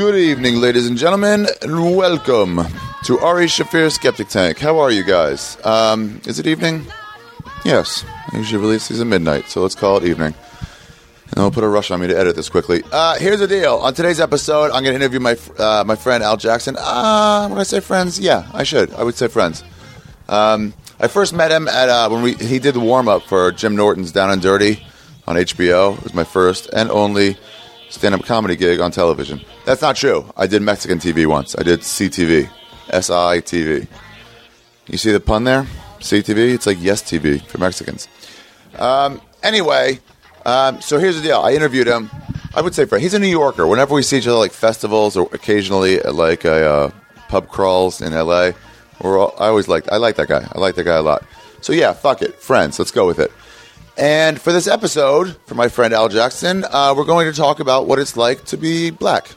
Good evening, ladies and gentlemen, and welcome to Ari Shaffir Skeptic Tank. How are you guys? Is it evening? Yes. I usually release these at midnight, so let's call it evening. And we'll put a rush on me to edit this quickly. Here's the deal. On today's episode, I'm going to interview my friend Al Jackson. Would I say friends? Yeah, I should. I would say friends. I first met him at when he did the warm-up for Jim Norton's Down and Dirty on HBO. It was my first and only stand-up comedy gig on television. That's not true. I did Mexican TV once. I did CTV. S-I-TV. You see the pun there? CTV? It's like Yes TV for Mexicans. Anyway, so here's the deal. I interviewed him. I would say friend. He's a New Yorker. Whenever we see each other like festivals or occasionally at like a pub crawls in L.A., I like that guy. I like that guy a lot. So yeah, fuck it. Friends. Let's go with it. And for this episode, for my friend Al Jackson, we're going to talk about what it's like to be black.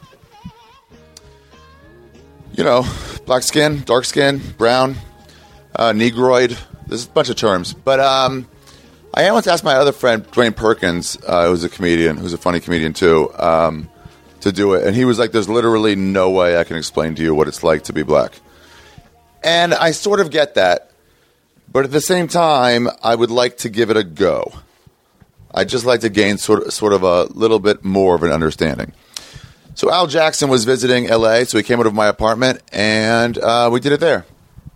You know, black skin, dark skin, brown, negroid. There's a bunch of terms. But I once asked my other friend, Dwayne Perkins, who's a comedian, who's a funny comedian too, to do it. And he was like, there's literally no way I can explain to you what it's like to be black. And I sort of get that. But at the same time, I would like to give it a go. I'd just like to gain sort of a little bit more of an understanding. So Al Jackson was visiting L.A., so he came out of my apartment, and we did it there.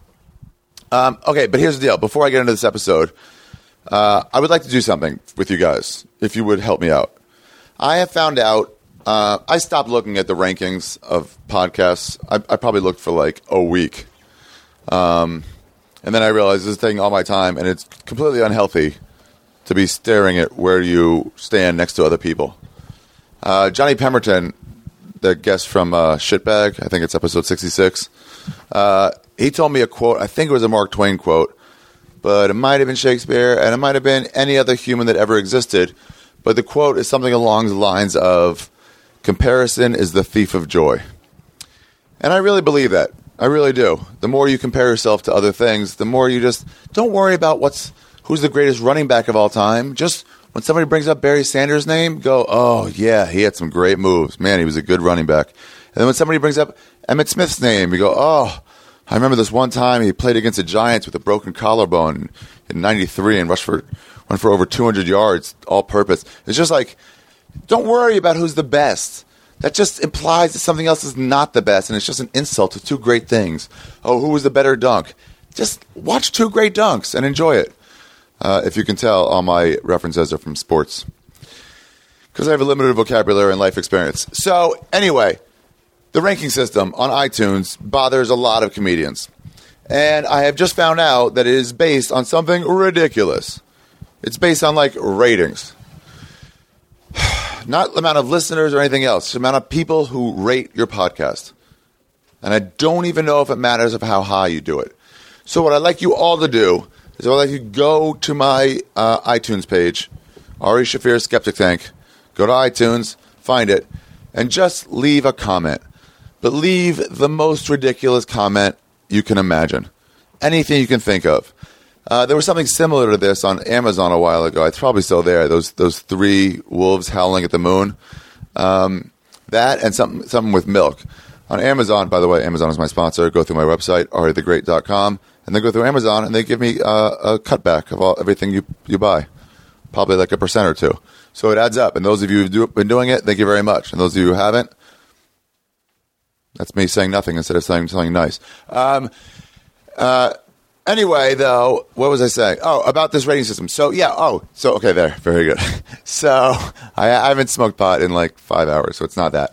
Okay, but here's the deal. Before I get into this episode, I would like to do something with you guys, if you would help me out. I have found out, I stopped looking at the rankings of podcasts. I probably looked for like a week. And then I realized this is taking all my time, and it's completely unhealthy to be staring at where you stand next to other people. Johnny Pemberton, the guest from Shitbag, I think it's episode 66, he told me a quote. I think it was a Mark Twain quote, but it might have been Shakespeare, and it might have been any other human that ever existed. But the quote is something along the lines of, comparison is the thief of joy. And I really believe that. I really do. The more you compare yourself to other things, the more you just don't worry about who's the greatest running back of all time. Just when somebody brings up Barry Sanders' name, go, oh, yeah, he had some great moves. Man, he was a good running back. And then when somebody brings up Emmitt Smith's name, you go, oh, I remember this one time he played against the Giants with a broken collarbone in 93 and went for over 200 yards, all purpose. It's just like, don't worry about who's the best. That just implies that something else is not the best, and it's just an insult to two great things. Oh, who was the better dunk? Just watch two great dunks and enjoy it. If you can tell, all my references are from sports. Because I have a limited vocabulary and life experience. So, anyway, the ranking system on iTunes bothers a lot of comedians. And I have just found out that it is based on something ridiculous. It's based on, like, ratings. Not the amount of listeners or anything else. The amount of people who rate your podcast. And I don't even know if it matters of how high you do it. So what I'd like you all to do is I'd like you to go to my iTunes page, Ari Shaffir Skeptic Tank. Go to iTunes, find it, and just leave a comment. But leave the most ridiculous comment you can imagine. Anything you can think of. There was something similar to this on Amazon a while ago. It's probably still there. Those three wolves howling at the moon. That and something with milk. On Amazon, by the way, Amazon is my sponsor. Go through my website, arithegreat.com, and then go through Amazon, and they give me a cutback of everything you buy. Probably like 1% or 2%. So it adds up. And those of you who've been doing it, thank you very much. And those of you who haven't, that's me saying nothing instead of saying something nice. Anyway, though, what was I saying? Oh, about this rating system. So, yeah, okay, there. Very good. So, I haven't smoked pot in like 5 hours, so it's not that.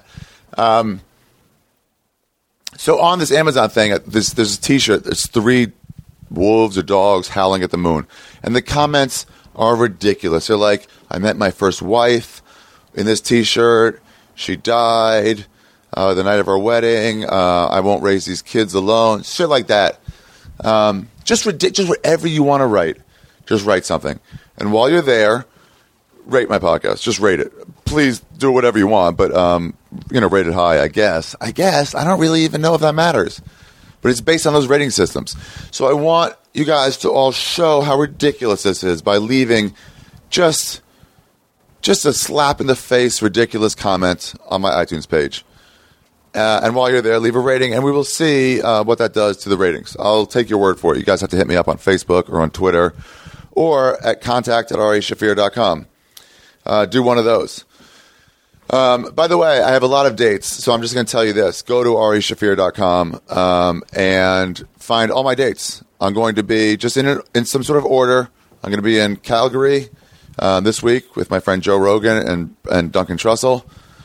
So, on this Amazon thing, there's a T-shirt. There's 3 wolves or dogs howling at the moon. And the comments are ridiculous. They're like, I met my first wife in this T-shirt. She died the night of our wedding. I won't raise these kids alone. Shit like that. Just whatever you want to write. Just write something. And while you're there, rate my podcast. Just rate it. Please do whatever you want, but, rate it high, I guess. I don't really even know if that matters. But it's based on those rating systems. So I want you guys to all show how ridiculous this is by leaving just a slap in the face ridiculous comment on my iTunes page. And while you're there, leave a rating, and we will see what that does to the ratings. I'll take your word for it. You guys have to hit me up on Facebook or on Twitter or at contact@arishafir.com. Do one of those. By the way, I have a lot of dates, so I'm just going to tell you this. Go to arishafir.com and find all my dates. I'm going to be just in some sort of order. I'm going to be in Calgary this week with my friend Joe Rogan and Duncan Trussell.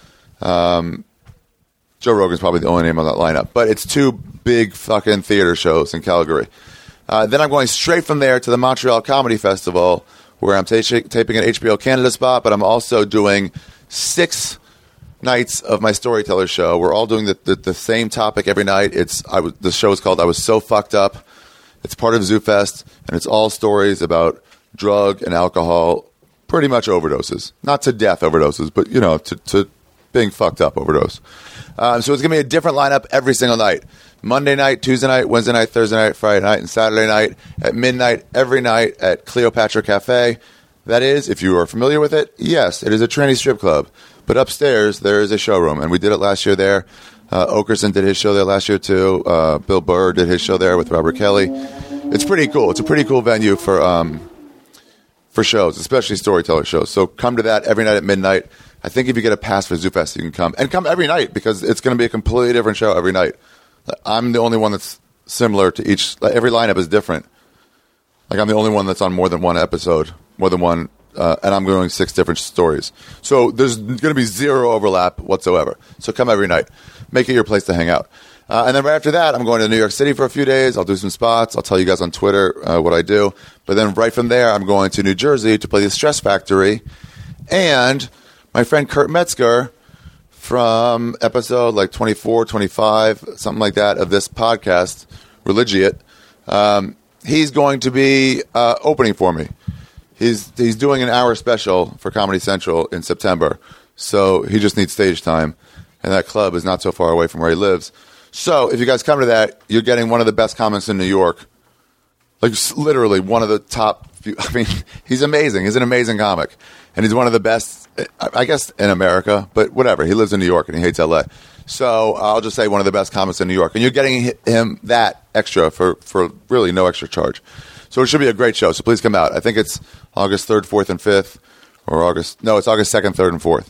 Joe Rogan's probably the only name on that lineup, but it's 2 big fucking theater shows in Calgary. Then I'm going straight from there to the Montreal Comedy Festival, where I'm taping an HBO Canada spot, but I'm also doing 6 nights of my storyteller show. We're all doing the same topic every night. The show is called I Was So Fucked Up. It's part of ZooFest, and it's all stories about drug and alcohol, pretty much overdoses. Not to death overdoses, but, to being fucked up overdose. So it's going to be a different lineup every single night. Monday night, Tuesday night, Wednesday night, Thursday night, Friday night, and Saturday night at midnight every night at Cleopatra Cafe. That is, if you are familiar with it, yes, it is a tranny strip club. But upstairs, there is a showroom, and we did it last year there. Okerson did his show there last year, too. Bill Burr did his show there with Robert Kelly. It's pretty cool. It's a pretty cool venue for shows, especially storyteller shows. So come to that every night at midnight. I think if you get a pass for ZooFest, you can come. And come every night, because it's going to be a completely different show every night. I'm the only one that's similar to each. Every lineup is different. I'm the only one that's on more than one episode, more than one, and I'm doing 6 different stories. So there's going to be 0 overlap whatsoever. So come every night. Make it your place to hang out. And then right after that, I'm going to New York City for a few days. I'll do some spots. I'll tell you guys on Twitter what I do. But then right from there, I'm going to New Jersey to play the Stress Factory. And my friend Kurt Metzger from episode 24, 25, something like that, of this podcast, Religiate, he's going to be opening for me. He's doing an hour special for Comedy Central in September, so he just needs stage time, and that club is not so far away from where he lives. So if you guys come to that, you're getting one of the best comics in New York, literally one of the top few. I mean, he's amazing. He's an amazing comic, and he's one of the best, I guess, in America, but whatever. He lives in New York, and he hates L.A., so I'll just say one of the best comics in New York. And you're getting him that extra for really no extra charge. So it should be a great show. So please come out. I think it's August 3rd, 4th, and 5th. It's August 2nd, 3rd, and 4th.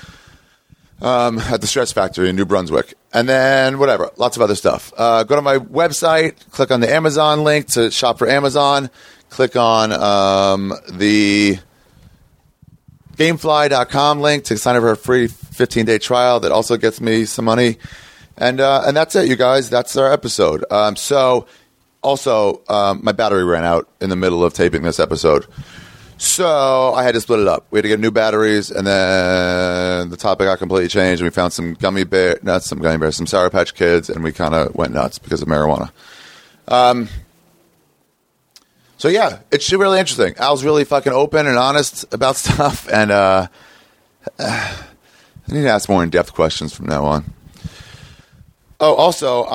At the Stress Factory in New Brunswick. And then whatever. Lots of other stuff. Go to my website. Click on the Amazon link to shop for Amazon. Click on the Gamefly.com link to sign up for a free 15-day trial that also gets me some money. And that's it, you guys. That's our episode. Also, my battery ran out in the middle of taping this episode. So I had to split it up. We had to get new batteries, and then the topic got completely changed, and we found some some Sour Patch Kids, and we kind of went nuts because of marijuana. So yeah, it's really interesting. Al's really fucking open and honest about stuff, and I need to ask more in-depth questions from now on. Oh, also,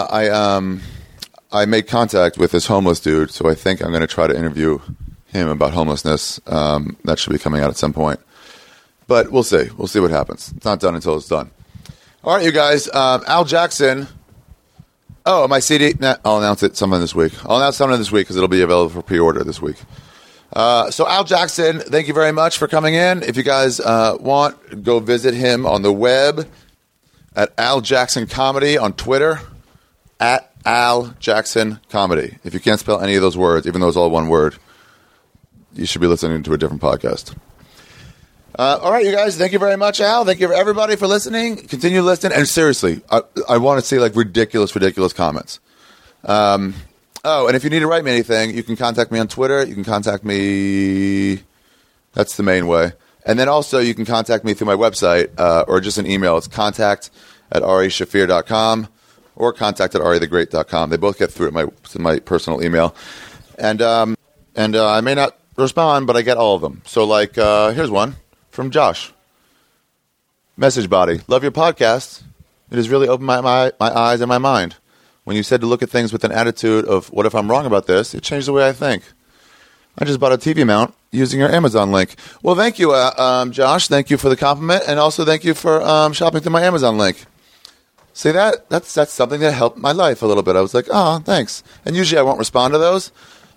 I made contact with this homeless dude, so I think I'm going to try to interview him about homelessness. That should be coming out at some point. But we'll see. We'll see what happens. It's not done until it's done. All right, you guys. Al Jackson. Oh, my CD. I'll announce it sometime this week. I'll announce something this week because it'll be available for pre-order this week. So Al Jackson, thank you very much for coming in. If you guys want, go visit him on the web at Al Jackson Comedy on Twitter, at Al Jackson Comedy. If you can't spell any of those words, even though it's all one word, you should be listening to a different podcast. All right, you guys. Thank you very much, Al. Thank you, everybody, for listening. Continue listening. And seriously, I want to see ridiculous comments. And if you need to write me anything, you can contact me on Twitter. You can contact me. That's the main way. And then also you can contact me through my website or just an email. It's contact@arishafir.com or contact@arithegreat.com. They both get through to my personal email. And I may not respond, but I get all of them. So, here's one from Josh. Message body. Love your podcast. It has really opened my eyes and my mind. When you said to look at things with an attitude of, what if I'm wrong about this? It changed the way I think. I just bought a TV mount using your Amazon link. Well, thank you, Josh. Thank you for the compliment. And also thank you for shopping through my Amazon link. See, that's something that helped my life a little bit. I was like, oh, thanks. And usually I won't respond to those,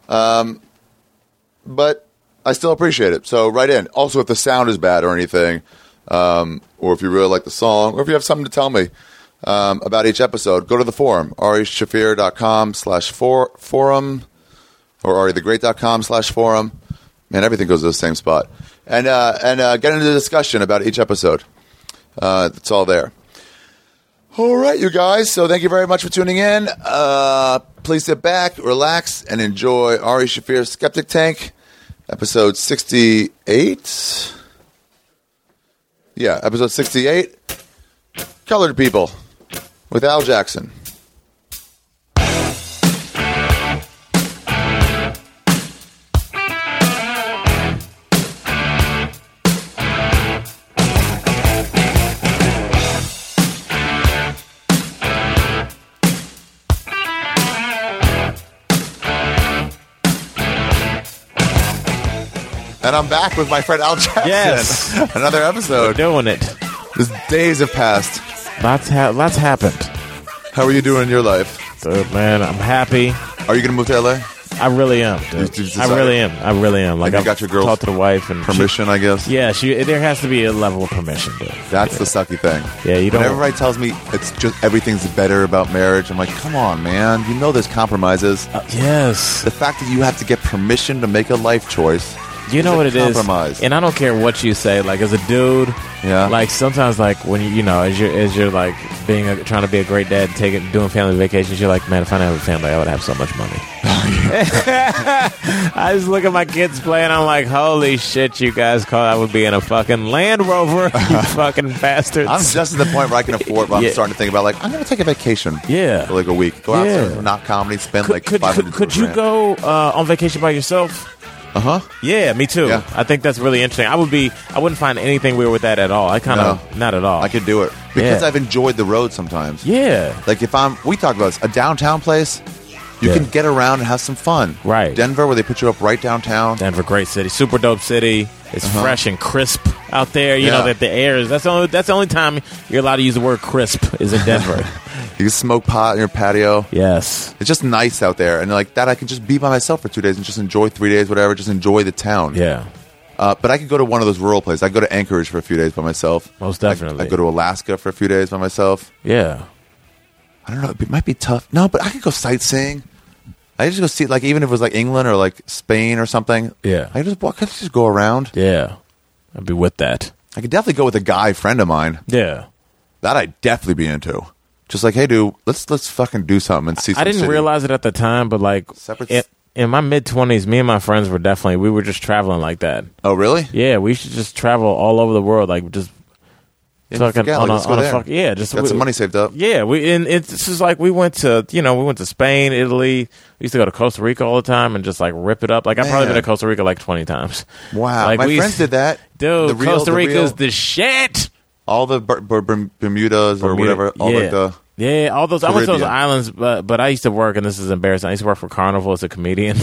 but I still appreciate it. So write in. Also, if the sound is bad or anything, or if you really like the song, or if you have something to tell me about each episode, go to the forum, arishafir.com/forum, or arithegreat.com/forum. Man, everything goes to the same spot. And get into the discussion about each episode. It's all there. All right, you guys. So thank you very much for tuning in. Please sit back, relax, and enjoy Ari Shafir's Skeptic Tank, episode 68. Yeah, episode 68, Colored People, with Al Jackson. And I'm back with my friend Al Jackson. Yes. Another episode. We're doing it. These days have passed. Lots happened. How are you doing in your life? Dude, man, I'm happy. Are you going to move to LA? I really am, dude. I really am. Like, you got your girl's talked to the wife and permission, I guess? Yeah, there has to be a level of permission, dude. That's the sucky thing. Yeah, you don't. When everybody tells me it's just everything's better about marriage, I'm like, come on, man. You know there's compromises. Yes. The fact that you have to get permission to make a life choice. You know what it compromise. is, and I don't care what you say. Like, as a dude, yeah. Like, sometimes, like, when as you're like trying to be a great dad, doing family vacations, you're like, man, if I didn't have a family, I would have so much money. I just look at my kids play, and I'm like, holy shit, you guys I would be in a fucking Land Rover, you fucking bastards. I'm just at the point where I can afford. Where I'm starting to think about, like, I'm going to take a vacation. Yeah, for like a week. Go out there, not comedy, spend like $500. Could you go on vacation by yourself? Yeah, me too. Yeah. I think that's really interesting. I wouldn't find anything weird with that at all. Not at all. I could do it because I've enjoyed the road sometimes. Yeah. Like we talk about this, a downtown place, you can get around and have some fun. Right. Denver, where they put you up right downtown. Denver, great city, super dope city. It's fresh and crisp out there. You know that the air is. That's the only time you're allowed to use the word crisp is in Denver. You can smoke pot in your patio. Yes. It's just nice out there. And like that, I can just be by myself for 2 days and just enjoy 3 days, whatever. Just enjoy the town. Yeah. But I could go to one of those rural places. I could go to Anchorage for a few days by myself. Most definitely. I go to Alaska for a few days by myself. Yeah. I don't know. It might be tough. No, but I could go sightseeing. I just go see, like, even if it was like England or like Spain or something. Yeah. I could just go around. Yeah. I'd be with that. I could definitely go with a guy friend of mine. Yeah. That I'd definitely be into. Just like, hey, dude, let's fucking do something and see. I didn't realize it at the time, but like in my mid-20s, me and my friends we were just traveling like that. Oh, really? Yeah, we should just travel all over the world, like just fucking got some money saved up. Yeah, it's just like we went to Spain, Italy. We used to go to Costa Rica all the time and just like rip it up. Like I've probably been to Costa Rica like 20 times. Wow, like, my friends did that. Dude, Costa Rica's the shit. All the Bermudas or whatever. All those. Caribbean. I went to those islands, but I used to work, and this is embarrassing. I used to work for Carnival as a comedian.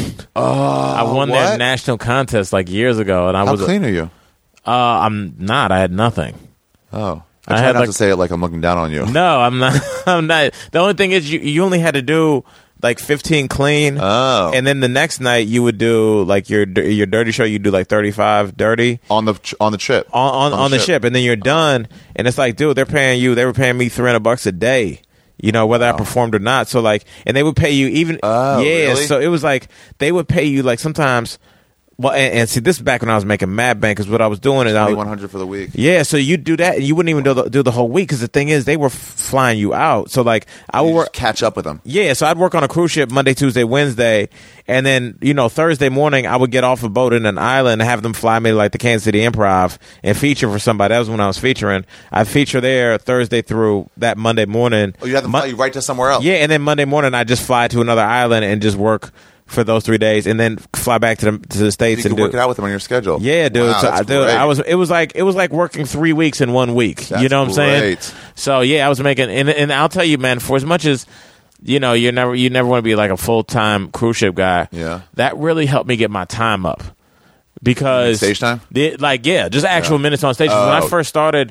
I won their national contest like years ago, and How clean are you? I'm not. I had nothing. Oh, I try not to say it like I'm looking down on you. No, I'm not. I'm not. The only thing is, you only had to do like 15 clean. Oh, and then the next night you would do like your dirty show. You do like 35 dirty on the trip on the ship, and then you're done. And it's like, dude, they were paying me $300 a day. You know, whether I performed or not. So like, and they would pay you even. Really? So it was like they would pay you like sometimes. Well, and see, this is back when I was making Mad Bank, because what I was doing is $2,100 for the week. Yeah, so you do that, and you wouldn't even do the whole week, because the thing is, they were flying you out. So like, I would work, catch up with them. Yeah, so I'd work on a cruise ship Monday, Tuesday, Wednesday, and then Thursday morning I would get off a boat in an island and have them fly me to like the Kansas City Improv and feature for somebody. That was when I was featuring. I'd feature there Thursday through that Monday morning. Oh, you had them fly you right to somewhere else. Yeah, and then Monday morning I just fly to another island and just work for those 3 days, and then fly back to the States and work it out with them on your schedule. Yeah, dude. Wow, so it was like working 3 weeks in 1 week. That's you know what I'm saying? Great. So yeah, I was making, and I'll tell you, man, for as much as you never want to be like a full-time cruise ship guy. Yeah, that really helped me get my time up, because stage time. Just actual minutes on stage. When I first started,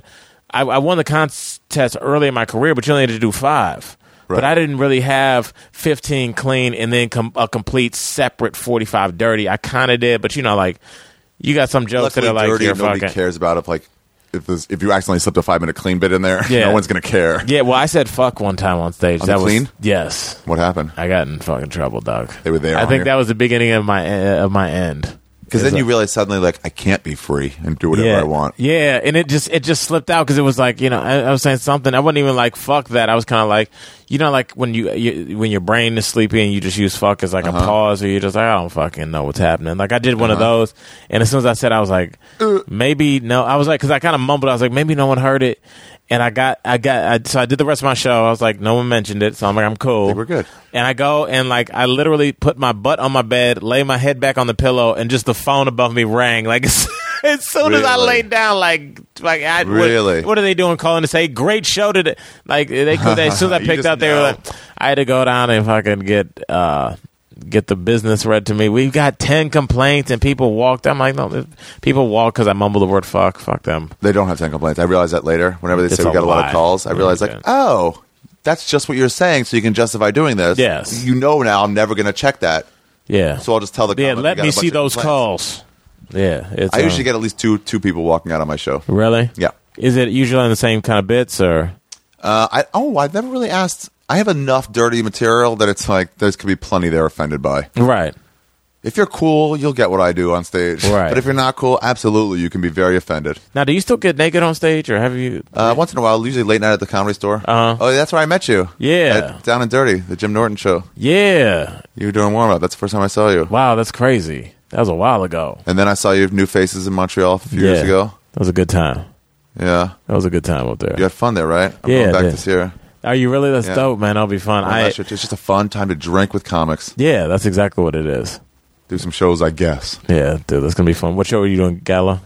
I won the contest early in my career, but you only had to do 5. Right. But I didn't really have 15 clean and then a complete separate 45 dirty. I kind of did, but you know, like you got some jokes Luckily, that are like dirty, you're nobody fucking. cares about if you accidentally slipped a 5-minute clean bit in there. Yeah. No one's gonna care. Yeah, well, I said fuck one time on stage. On that the was clean? Yes. What happened? I got in fucking trouble, dog. They were there I on think you? that was the beginning of my end. Because then you realize suddenly, like, I can't be free and do whatever I want. Yeah, and it just slipped out because it was like, you know, I was saying something. I wasn't even like fuck that. I was kind of like, you know, like when when your brain is sleepy and you just use fuck as like a pause, or you're just like, I don't fucking know what's happening. Like I did one of those, and as soon as I said, I was like, maybe no. I was like, because I kind of mumbled. I was like, maybe no one heard it. And so I did the rest of my show. I was like, no one mentioned it, so I'm like, I'm cool. I think we're good. And I go and like I literally put my butt on my bed, lay my head back on the pillow, and just the phone above me rang. Like as soon as I laid down, Really? what are they doing? Calling to say great show today? Like as soon as I You picked just up, they were know. like, I had to go down and fucking get the business read to me. We've got 10 complaints and people walked. I'm like, no, people walk because I mumble the word fuck. Fuck them. They don't have 10 complaints. I realized that later. Whenever they It's say we a got a lot lie. of calls, I realized like, Okay. oh, that's just what you're saying, so you can justify doing this. Yes. You know now I'm never going to check that, Yeah. so I'll just tell the Yeah, comic we let got me a bunch see of those complaints. calls. Yeah. It's, I usually get at least two people walking out on my show. Really? Yeah. Is it usually on the same kind of bits or? I've never really asked. I have enough dirty material that it's like there's could be plenty they're offended by. Right. If you're cool, you'll get what I do on stage. Right. But if you're not cool, absolutely, you can be very offended. Now, do you still get naked on stage, or have you? Once in a while, usually late night at the Comedy Store. Uh-huh. Oh, that's where I met you. Yeah. Down and Dirty, the Jim Norton show. Yeah. You were doing warm up. That's the first time I saw you. Wow, that's crazy. That was a while ago. And then I saw you New Faces in Montreal a few years ago. That was a good time. Yeah. That was a good time up there. You had fun there, right? I'm Yeah, going back I did. this year. Are you really? That's Yeah. dope, man. That'll be fun. It's just a fun time to drink with comics. Yeah, that's exactly what it is. Do some shows, I guess. Yeah, dude, that's gonna be fun. What show are you doing? Gala?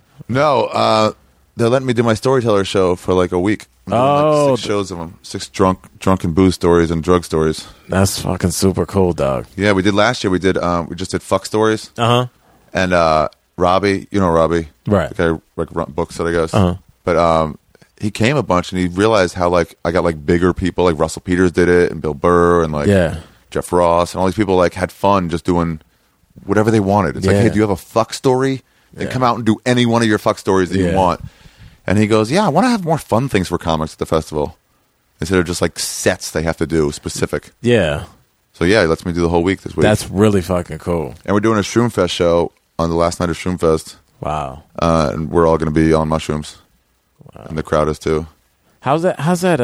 No, they're letting me do my storyteller show for like a week. I'm doing like 6 shows of them. 6 drunken booze stories and drug stories. That's fucking super cool, dog. Yeah, we did last year. We just did fuck stories. Uh huh. And Robbie, you know Robbie, Right. The guy like run books that I guess. Uh-huh. But he came a bunch and he realized how like I got like bigger people like Russell Peters did it and Bill Burr and like Yeah. Jeff Ross and all these people like had fun just doing whatever they wanted. It's like, Yeah. hey, do you have a fuck story? Then Yeah. come out and do any one of your fuck stories that you Yeah. want. And he goes, yeah, I want to have more fun things for comics at the festival instead of just like sets they have to do specific. Yeah, So yeah, he lets me do the whole week this week. that's really fucking cool. And we're doing a Shroomfest show on the last night of Shroomfest. Wow. And we're all going to be on mushrooms. Wow. And the crowd is too. How's that?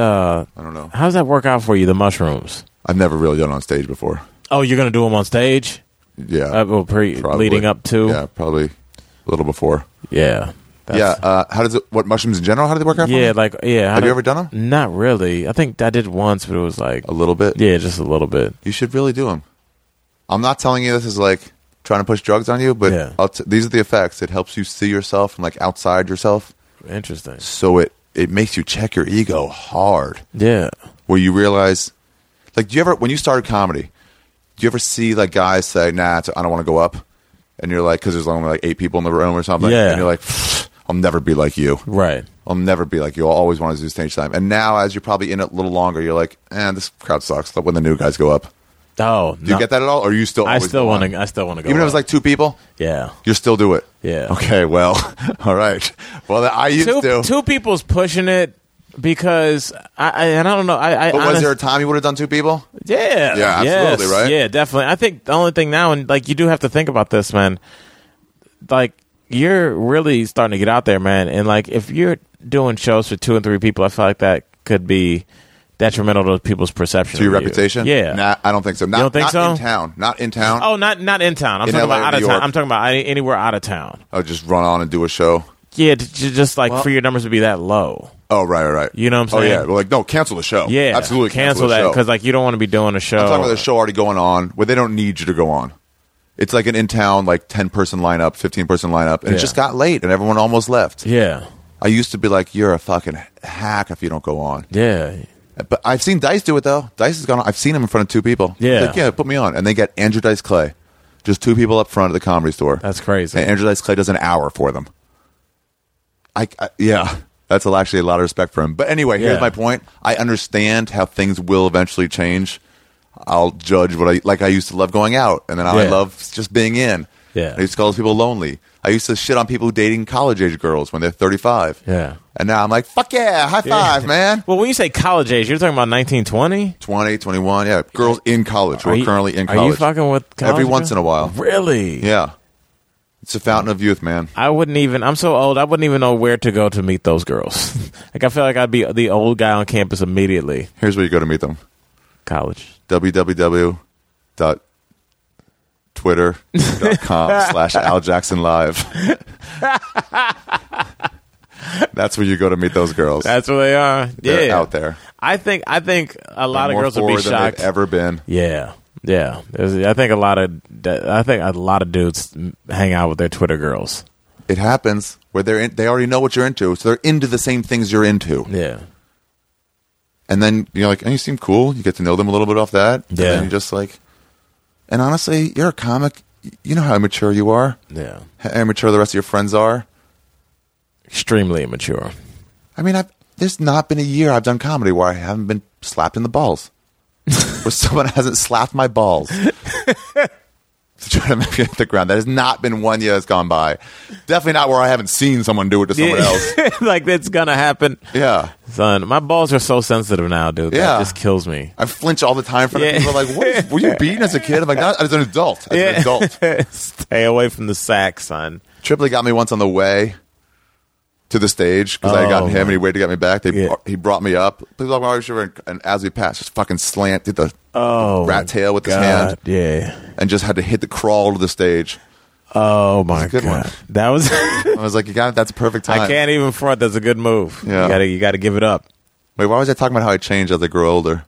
I don't know. How's that work out for you? The mushrooms. I've never really done it on stage before. Oh, you're gonna do them on stage? Yeah. Probably. Probably. Leading up to. Yeah, probably a little before. Yeah. That's- How does it, what mushrooms in general, how do they work out for Yeah, you? like yeah. Have you ever done them? Not really. I think I did once, but it was like A little bit? yeah, just a little bit. You should really do them. I'm not telling you this is like trying to push drugs on you, but Yeah. these are the effects. It helps you see yourself from like outside yourself. Interesting. So it makes you check your ego hard. Yeah. Where you realize, like, do you ever, when you started comedy, do you ever see like guys say, nah, I don't want to go up? And you're like, because there's only like 8 people in the room or something. Yeah. And you're like, I'll never be like you. Right. I'll never be like you. I'll always want to do stage time. And now, as you're probably in it a little longer, you're like, this crowd sucks. Like when the new guys go up. Oh, Do you get that at all? Or are you still I always still go want on? to. I still want to go. Even if up. it was like 2 people, yeah. you still do it. Yeah. Okay, well, all right. Well, I used to. Two people's pushing it because I don't know. I But was honest- there a time you would have done 2 people? Yeah. Yeah, absolutely, yes, right? Yeah, definitely. I think the only thing now, and like you do have to think about this, man. Like you're really starting to get out there, man. And like if you're doing shows for 2 and 3 people, I feel like that could be detrimental to people's perception To your of you. reputation? Yeah. Nah, I don't think so. Not, don't think not so? in town. Not in town. Oh, not in town. I'm In talking LA about or out of New town. York? I'm talking about anywhere out of town. Oh, just run on and do a show. Yeah, just like for your numbers to be that low. Oh, right. You know what I'm Oh, saying? yeah. Well, like, no, cancel the show. Yeah, Absolutely cancel the that show. because like you don't want to be doing a show. I'm talking about the show already going on where they don't need you to go on. It's like an in-town, like 10-person lineup, 15-person lineup, and Yeah. it just got late and everyone almost left. Yeah, I used to be like, you're a fucking hack if you don't go on. yeah, But I've seen Dice do it, though. Dice has gone on. I've seen him in front of 2 people. Yeah. He's like, yeah, put me on. And they get Andrew Dice Clay. Just 2 people up front at the Comedy Store. that's crazy. And Andrew Dice Clay does an hour for them. Yeah. That's actually a lot of respect for him. But anyway, here's Yeah. my point. I understand how things will eventually change. I'll judge what I used to love going out, and then I Yeah. love just being in. Yeah. I used to call those people lonely. I used to shit on people dating college-age girls when they're 35. Yeah. And now I'm like, fuck yeah, high five, man. Well, when you say college age, you're talking about 1920? 20, 21, yeah. Girls in college who are currently in college. Are you fucking with college Every girls? once in a while. Really? Yeah. It's a fountain of youth, man. I'm so old, I wouldn't even know where to go to meet those girls. Like, I feel like I'd be the old guy on campus immediately. Here's where you go to meet them. College. www.twitter.com/AlJacksonLive. That's where you go to meet those girls. That's where they are. They're Yeah. out there. I think a lot of More girls would be forward than they've shocked. ever been. Yeah. Yeah. I think a lot of dudes hang out with their Twitter girls. It happens where they already know what you're into, so they're into the same things you're into. Yeah. And then you're like, oh, you seem cool. You get to know them a little bit off that. And Yeah. then you're just like, and honestly, you're a comic. You know how immature you are. Yeah. How immature the rest of your friends are. Extremely immature. I mean, there's not been a year I've done comedy where I haven't been slapped in the balls. Where someone hasn't slapped my balls to try to make it hit the ground. That has not been 1 year that's gone by. Definitely not where I haven't seen someone do it to someone else. Like, it's going to happen. Yeah. Son, my balls are so sensitive now, dude. Yeah. That just kills me. I flinch all the time from Yeah. people like, were you beaten as a kid? I'm like, not as an adult. As an adult. Stay away from the sack, son. Tripley got me once on the way to the stage because I had gotten him and he waited to get me back. He brought me up. Please welcome our Shiver, and as we passed, just fucking did the rat tail with his hand Yeah. and just had to hit the crawl to the stage. Oh my a good god. one. That was I was like, you got it. That's a perfect time. I can't even front. That's a good move. Yeah. You got to give it up. Wait, why was I talking about how I changed as I grew older?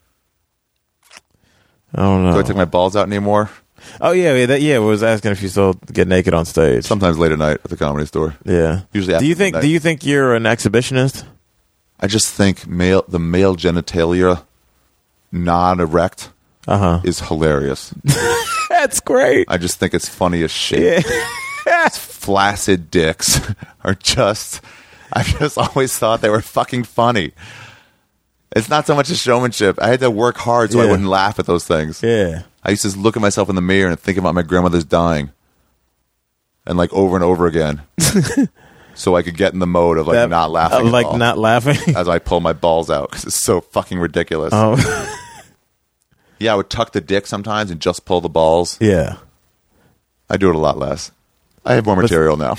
I don't know. Do I take my balls out anymore? Oh yeah, I was asking if you still get naked on stage. Sometimes late at night at the Comedy Store. Yeah. Usually after midnight. Do you think you're an exhibitionist? I just think the male genitalia non-erect is hilarious. That's great. I just think it's funny as shit. Yeah. Flaccid dicks are just... I just always thought they were fucking funny. It's not so much a showmanship. I had to work hard so I Yeah. wouldn't laugh at those things. Yeah. I used to look at myself in the mirror and think about my grandmother's dying. And like over and over again. So I could get in the mode of like not laughing at all. Not laughing. As I pull my balls out because it's so fucking ridiculous. Oh. Yeah, I would tuck the dick sometimes and just pull the balls. Yeah. I do it a lot less. I have more material now.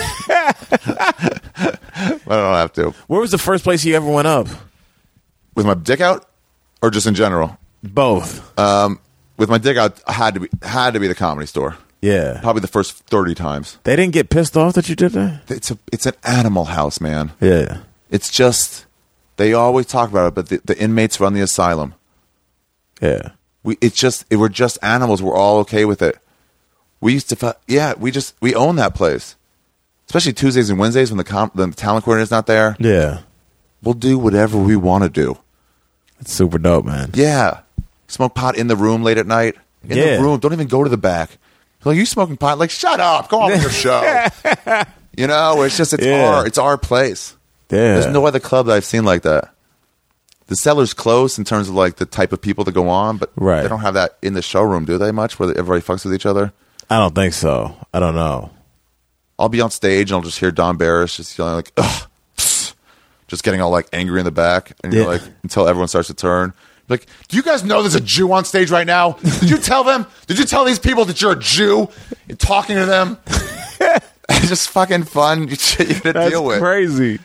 But I don't have to. Where was the first place you ever went up? With my dick out or just in general? Both. With my dick out, had to be the Comedy Store. Yeah. Probably the first 30 times. They didn't get pissed off that you did that? It's an animal house, man. Yeah. It's just, they always talk about it, but the inmates run the asylum. Yeah. We're just animals. We're all okay with it. We used to, we own that place. Especially Tuesdays and Wednesdays when the talent coordinator's not there. Yeah. We'll do whatever we want to do. It's super dope, man. Yeah. Smoke pot in the room late at night. In the room. Don't even go to the back. Like, you smoking pot? Like, shut up. Go on with your show. You know, it's our place. Yeah. There's no other club that I've seen like that. The Cellar's close in terms of like the type of people that go on, but Right. they don't have that in the showroom, do they? Much where everybody fucks with each other. I don't think so. I don't know. I'll be on stage and I'll just hear Don Barris just yelling like, ugh, psst, just getting all like angry in the back, and you're like, until everyone starts to turn. Like, do you guys know there's a Jew on stage right now? Did you tell them? Did you tell these people that you're a Jew? You're talking to them. It's just fucking fun shit you gotta deal with. That's crazy.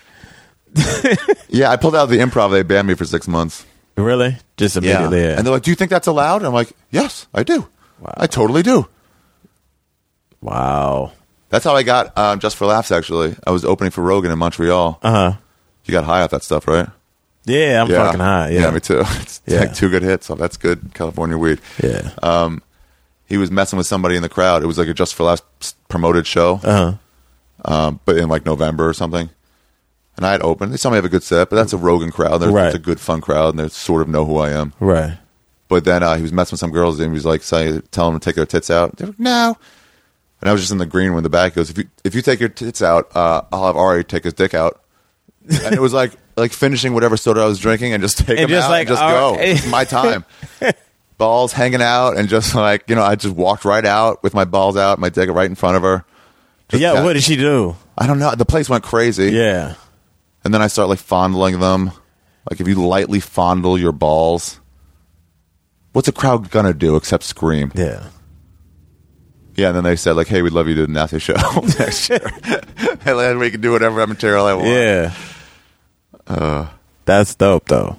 Yeah, I pulled out of the Improv. They banned me for 6 months. Really? Just immediately. Yeah. And they're like, do you think that's allowed? I'm like, yes, I do. Wow. I totally do. Wow. That's how I got Just for Laughs, actually. I was opening for Rogan in Montreal. Uh-huh. You got high off that stuff, right? Yeah, I'm fucking high. Yeah. Me too. It's like 2 good hits, so that's good California weed. Yeah. He was messing with somebody in the crowd. It was like a Just for Laughs promoted show, but in like November or something. And I had opened. They saw me have a good set, but that's a Rogan crowd. It's a good, fun crowd, and they sort of know who I am. Right. But then he was messing with some girls, and he was like, tell them to take their tits out. They were like, no. And I was just in the green room in the back. He goes, if you take your tits out, I'll have Ari take his dick out And it was like finishing whatever soda I was drinking and just take And them just out like, and just all go. right. It's my time. Balls hanging out and just like, I just walked right out with my balls out, my dick right in front of her. Just Yeah, what did she do? I don't know. The place went crazy. Yeah. And then I start like fondling them. Like if you lightly fondle your balls, what's a crowd gonna do except scream? Yeah. Yeah, and then they said like, "Hey, we'd love you to do the Nasty Show next year. Hey, we can do whatever material I want." Yeah. That's dope, though.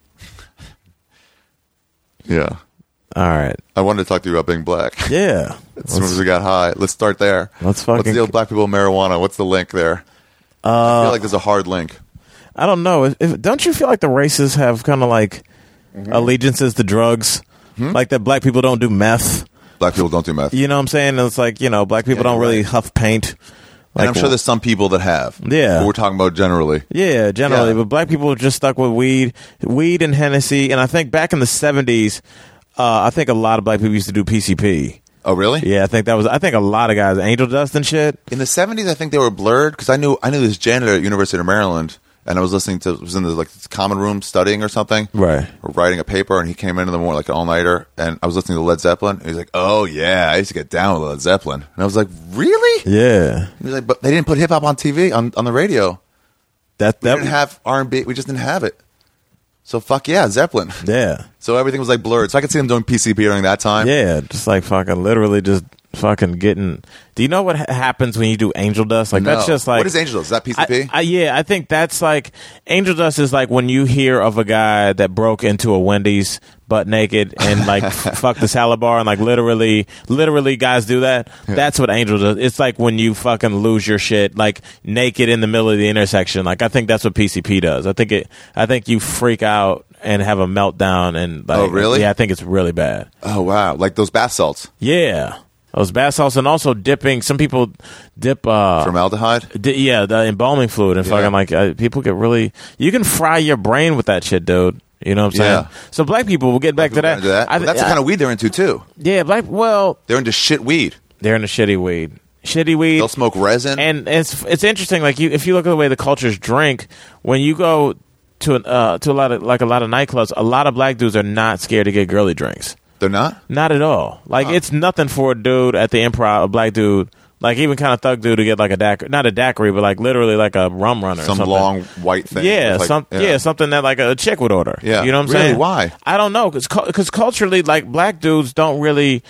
Yeah. All right. I wanted to talk to you about being black. Yeah. As soon as we got high, let's start there. Let's What's fucking- the deal with black people and marijuana? What's the link there? I feel like there's a hard link. I don't know. Don't you feel like the races have kind of like allegiances to drugs? Like that black people don't do meth? Black people don't do meth. You know what I'm saying? It's like, black people Yeah, don't you're really right. huff paint. And I'm sure there's some people that have. Yeah. But we're talking about generally. Yeah, generally. Yeah. But black people are just stuck with weed and Hennessy. And I think back in the 70s, I think a lot of black people used to do PCP. Oh, really? Yeah, I think a lot of guys, angel dust and shit. In the 70s, I think they were blurred because I knew this janitor at University of Maryland, and I was was in the like common room studying or something, Right. or writing a paper, and he came in the morning like an all nighter, and I was listening to Led Zeppelin, and he's like, "Oh yeah, I used to get down with Led Zeppelin," and I was like, "Really?" Yeah. He was like, "But they didn't put hip hop on TV on the radio. We didn't That have R&B. We just didn't have it. So fuck yeah, Zeppelin." yeah. So everything was like blurred. So I could see them doing PCP during that time. Yeah, just like fucking literally just fucking getting. Do you know what happens when you do angel dust? Like No. that's just like What is angel dust? Is that PCP? I think that's like angel dust is like when you hear of a guy that broke into a Wendy's butt naked and like fucked the salad bar and like literally guys do that. Yeah. That's what angel does. It's like when you fucking lose your shit like naked in the middle of the intersection. Like I think that's what PCP does. I think you freak out and have a meltdown and like, Oh, really? Yeah, I think it's really bad. Oh wow, like those bath salts, Yeah. Those bath salts and also dipping. Some people dip formaldehyde. the embalming fluid and fucking like people get really. You can fry your brain with that shit, dude. You know what I'm saying? Yeah. So black people, we'll get back to that. Well, that's the kind of weed they're into too. Yeah, They're into shit weed. they're into shitty weed. Shitty weed. They'll smoke resin. And it's interesting. Like if you look at the way the cultures drink, when you go to a lot of nightclubs, a lot of black dudes are not scared to get girly drinks. They're not. Not at all. Like it's nothing for a dude at the Improv, a black dude, like even kind of thug dude to get like a daiquiri, not a daiquiri, but like literally like a rum runner, or Some something. long white thing. Yeah, with like, something that like a chick would order. Yeah. You know what I'm Really? saying? Why? I don't know, because culturally, like black dudes don't really.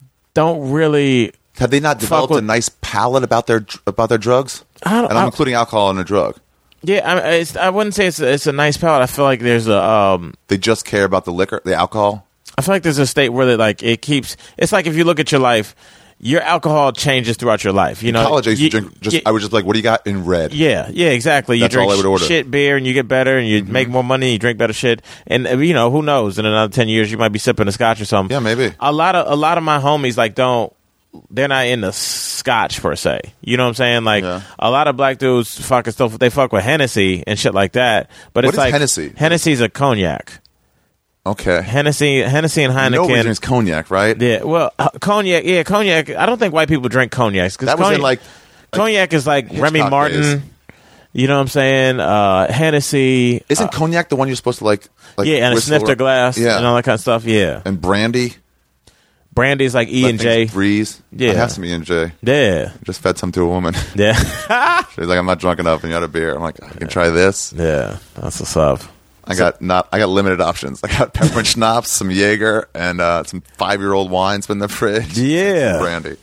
Have they not developed a nice palate about their drugs? And I'm including alcohol in a drug. Yeah, I wouldn't say it's a nice palate. I feel like there's a. They just care about the liquor, the alcohol. I feel like there's a state where it keeps. It's like if you look at your life, your alcohol changes throughout your life. You know, College, I used to drink. I was just like, "What do you got in red?" Yeah, exactly. That's you drink all I would order. shit beer, and you get better, and you make more money, and you drink better shit, and who knows? In another 10 years, you might be sipping a scotch or something. Yeah, maybe. A lot of my homies like they're not into scotch per se. You know what I'm saying? Like a lot of black dudes fucking stuff. They fuck with Hennessy and shit like that. But What it's is like Hennessy? Hennessy's a cognac. Okay. Hennessy and Heineken. Nobody drinks cognac, right? Yeah, well, cognac. Yeah, cognac. I don't think white people drink cognacs because That was in like cognac is like Remy Hitchcock Martin. days. You know what I'm saying? Hennessy. Isn't cognac the one you're supposed to like Yeah, and a whistle snifter or- glass Yeah. and all that kind of stuff. Yeah, and brandy. brandy's like E Let and things J. breeze. Yeah. I have some E and J. Yeah, Just fed some to a woman. yeah, She's like, "I'm not drunk enough," and you had a beer. I'm like, "I can try this." yeah. That's what's up. I got limited options. I got peppermint schnapps, some Jaeger, and some 5-year-old wines in the fridge. Yeah. Some brandy.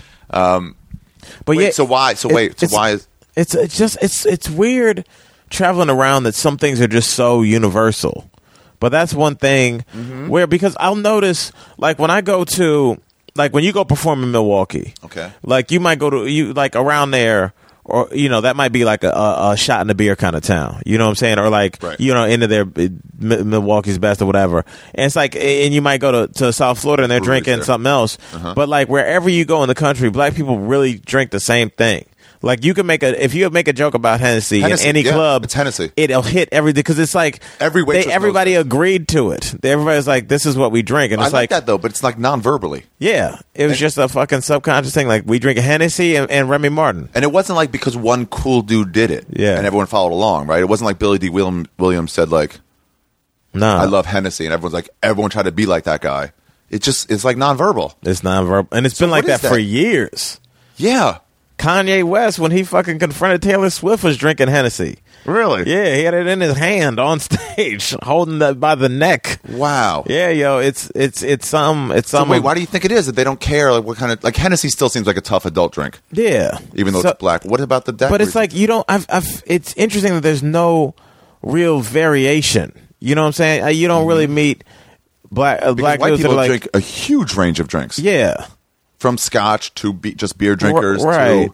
But Wait, yeah, so why? So why is it's weird traveling around that some things are just so universal. But that's one thing where because I'll notice like when I go to like when you go perform in Milwaukee, okay? like you might go to like around there. Or that might be like a shot in the beer kind of town, you know what I'm saying? Or like Right. into their Milwaukee's best or whatever. And it's like, and you might go to South Florida and they're Breweries drinking there. something else. But like wherever you go in the country, black people really drink the same thing. Like you can if you make a joke about Hennessy in any club, it's Hennessy. It'll hit everything because it's like everybody agreed to it. Everybody's like, "This is what we drink," and it's like that though. But it's like non-verbally. Yeah, it was just a fucking subconscious thing. Like we drink a Hennessy and Remy Martin, and it wasn't like because one cool dude did it, and everyone followed along, right? It wasn't like Billy D. Williams said like, "No, I love Hennessy," and everyone tried to be like that guy. It's like non-verbal. It's non-verbal, and it's been like that for years. Yeah. Kanye West, when he fucking confronted Taylor Swift, was drinking Hennessy. Really? Yeah, he had it in his hand on stage, holding that by the neck. Wow. Yeah, yo, it's some. So wait, why do you think it is that they don't care? Like what kind of Hennessy still seems like a tough adult drink. Yeah, even though it's black. What about the daiquiri? But it's like you don't. It's interesting that there's no real variation. You know what I'm saying? You don't really meet black white dudes people that drink a huge range of drinks. Yeah. From scotch to just beer drinkers right.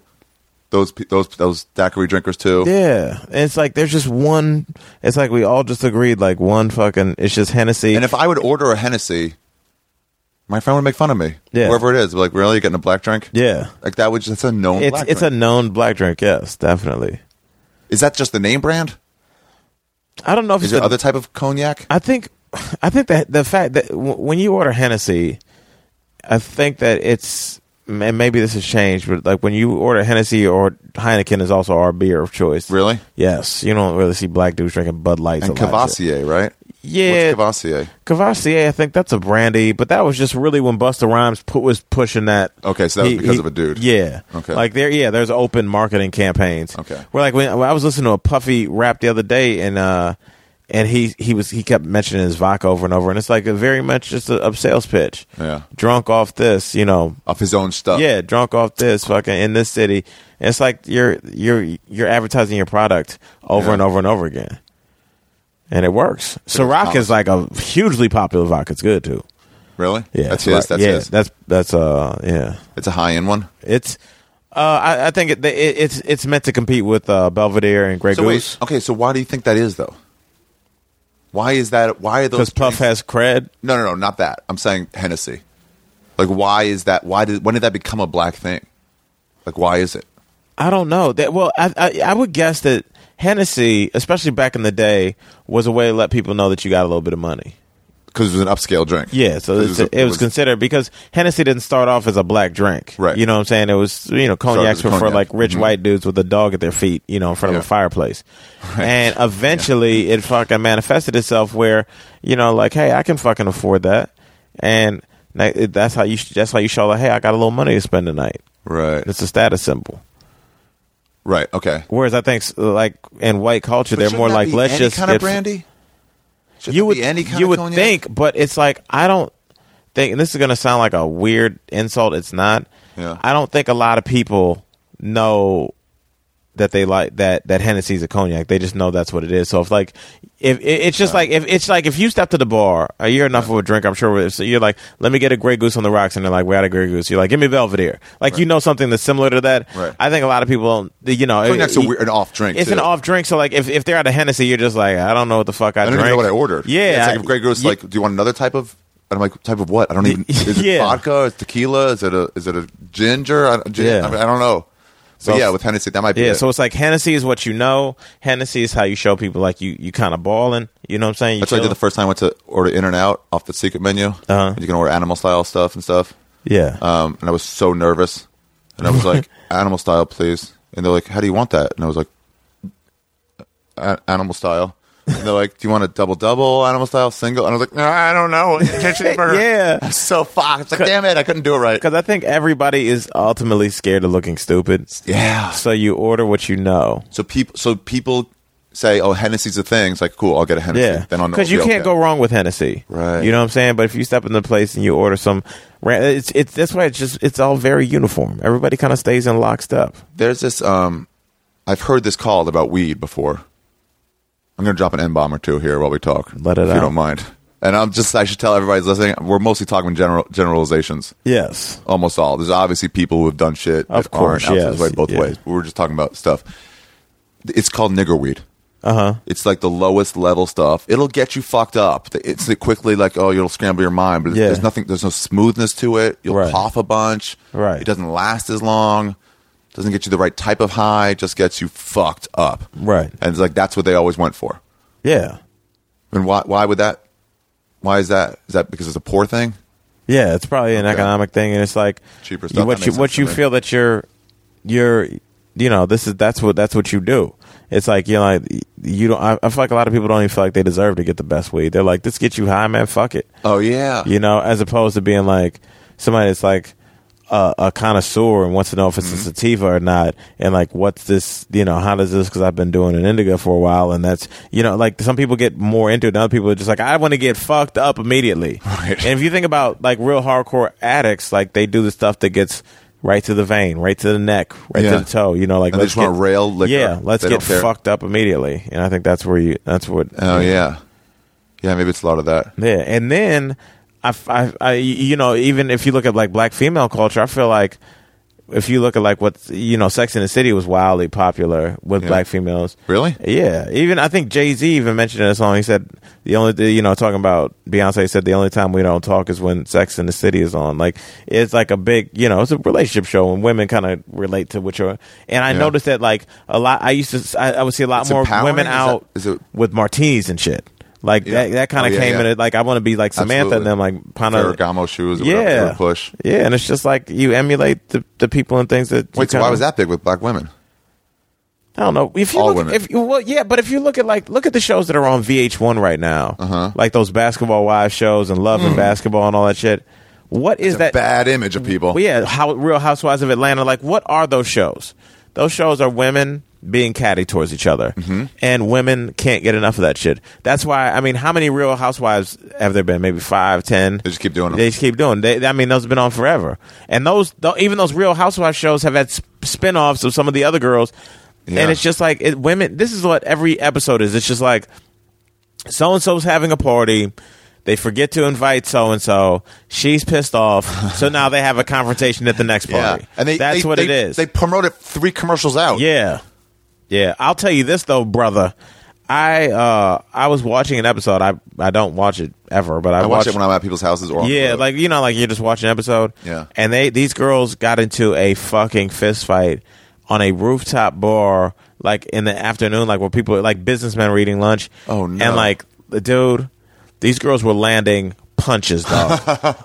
to those daiquiri drinkers too. Yeah, and it's like there's just one. It's like we all just agreed like one fucking. It's just Hennessy. And if I would order a Hennessy, my friend would make fun of me. Yeah, whoever it is, like really, you getting a black drink? Yeah, like that would just a known. Black it's drink. a known black drink. Yes, definitely. Is that just the name brand? I don't know if is there other type of cognac. I think that the fact that when you order Hennessy. I think that it's, and maybe this has changed, but like when you order Hennessy or Heineken is also our beer of choice. Really? Yes. You don't really see black dudes drinking Bud Lights. And Cavassier, right? Yeah. What's Cavassier? Cavassier, I think that's a brandy, but that was just really when Busta Rhymes was pushing that. Okay, so that was because of a dude. Yeah. Okay. Like there's open marketing campaigns. Okay. Where like when I was listening to a Puffy rap the other day and he kept mentioning his vodka over and over, and it's like a very much just a sales pitch. Yeah, drunk off this, off his own stuff. Yeah, drunk off this, fucking in this city. And it's like you're advertising your product over and over and over again, and it works. Ciroc is like a hugely popular vodka. It's good too. Really? Yeah, that's his. That's his. That's yeah. It's a high end one. It's. I think it's meant to compete with Belvedere and Grey Goose. Okay, so why do you think that is though? Why is that? Why are those? Because Puff has cred. No, not that. I'm saying Hennessy. Like, why is that? When did that become a black thing? Like, why is it? I don't know. I would guess that Hennessy, especially back in the day, was a way to let people know that you got a little bit of money. Because it was an upscale drink. Yeah, so it was considered, because Hennessy didn't start off as a black drink. Right. You know what I'm saying? It was, cognacs were for like rich white dudes with a dog at their feet, in front of a fireplace. Right. And eventually it fucking manifested itself where, like, hey, I can fucking afford that. And that's how you show like, hey, I got a little money to spend tonight. Right. It's a status symbol. Right, okay. Whereas I think, like, in white culture, they're more like, let's just kind of brandy? You would think, but it's like, I don't think, and this is going to sound like a weird insult. It's not. Yeah. I don't think a lot of people know that they like that Hennessy's a cognac. They just know that's what it is. So if you step to the bar, you're enough of a drink, I'm sure. So you're like, let me get a Grey Goose on the rocks, and they're like, we got a Grey Goose. You're like, give me Belvedere. Like, something that's similar to that. Right. I think a lot of people, cognac's an off drink. It's too. an off drink. So like, if they're at a Hennessy, you're just like, I don't know what the fuck I don't drank. even know what I ordered. Yeah, it's like if Grey Goose, like, do you want another type of? And I'm like, type of what? I don't even. Is it vodka? Is it tequila? Is it a ginger? I don't know. So yeah, with Hennessy, that might be it. So it's like Hennessy is what you know. Hennessy is how you show people like you kind of balling. You know what I'm saying? That's what I did the first time I went to order In-N-Out off the secret menu. Uh-huh. You can order animal style stuff and stuff. Yeah. And I was so nervous. And I was like, animal style, please. And they're like, how do you want that? And I was like, animal style. And they're like, do you want a double, animal style, single? And I was like, no, I don't know. Yeah. I'm so fucked. It's like, damn it, I couldn't do it right. Because I think everybody is ultimately scared of looking stupid. Yeah. So you order what you know. So people say, oh, Hennessy's a thing. It's like, cool, I'll get a Hennessy. Yeah. Because you can't go wrong with Hennessy. Right. You know what I'm saying? But if you step in the place and you order some, that's why it's all very uniform. Everybody kind of stays in lockstep. There's this, I've heard this called about weed before. I'm going to drop an N-bomb or two here while we talk. Let it out. If you don't mind. And I should tell everybody who's listening, we're mostly talking generalizations. Yes. Almost all. There's obviously people who have done shit of course, yes. Both ways. We're just talking about stuff. It's called nigger weed. Uh-huh. It's like the lowest level stuff. It'll get you fucked up. It's quickly like, oh, you'll scramble your mind. But there's no smoothness to it. You'll cough a bunch. Right. It doesn't last as long. doesn't get you the right type of high, just gets you fucked up. Right. And it's like that's what they always went for. Yeah. And why would that? Why is that? Is that because it's a poor thing? Yeah, it's probably an economic thing, and it's like cheaper stuff. What you feel that you're that's what you do. It's like you don't. I feel like a lot of people don't even feel like they deserve to get the best weed. They're like, this gets you high, man. Fuck it. Oh yeah. As opposed to being like somebody that's like a connoisseur and wants to know if it's a sativa or not, and like what's this? How does this? Because I've been doing an indica for a while, and that's like some people get more into it, and other people are just like, I want to get fucked up immediately. Right. And if you think about like real hardcore addicts, like they do the stuff that gets right to the vein, right to the neck, right to the toe. Like and they just want to rail liquor. Yeah, let's get fucked up immediately. And I think that's where that's what. Oh yeah, maybe it's a lot of that. Yeah, and then I even if you look at like black female culture, I feel like if you look at like what Sex and the City was wildly popular with black females. Really? Yeah. Even I think Jay-Z even mentioned in a song. He said talking about Beyonce said the only time we don't talk is when Sex and the City is on. Like it's like a big it's a relationship show and women kind of relate to what you're. And I noticed that like a lot. I would see a lot more women out with martinis and shit. Like that kind of came in it. Like I want to be like Samantha and then like Ferragamo shoes. Or whatever, push. Yeah, and it's just like you emulate the people and things that. Wait, so why was that big with black women? I don't know. If you all look, women. But if you look at the shows that are on VH1 right now, like those Basketball Wives shows and Love and Basketball and all that shit. What is that bad image of people? Well, yeah, Real Housewives of Atlanta. Like, what are those shows? Those shows are women being catty towards each other, and women can't get enough of that shit. That's why, I mean, how many Real Housewives have there been? Maybe 5, 10. They just keep doing them. They just keep doing. Those have been on forever, and even those Real Housewives shows have had spin-offs of some of the other girls, and it's just like women. This is what every episode is. It's just like so and so's having a party. They forget to invite so-and-so. She's pissed off. So now they have a confrontation at the next party. And that's what it is. They promote it 3 commercials out. Yeah. Yeah. I'll tell you this, though, brother. I was watching an episode. I don't watch it ever, but I watch it when I'm at people's houses. Or like you're just watching an episode. Yeah. And these girls got into a fucking fist fight on a rooftop bar, like in the afternoon, like where people like businessmen were eating lunch. Oh no! And like the dude. These girls were landing punches, dog.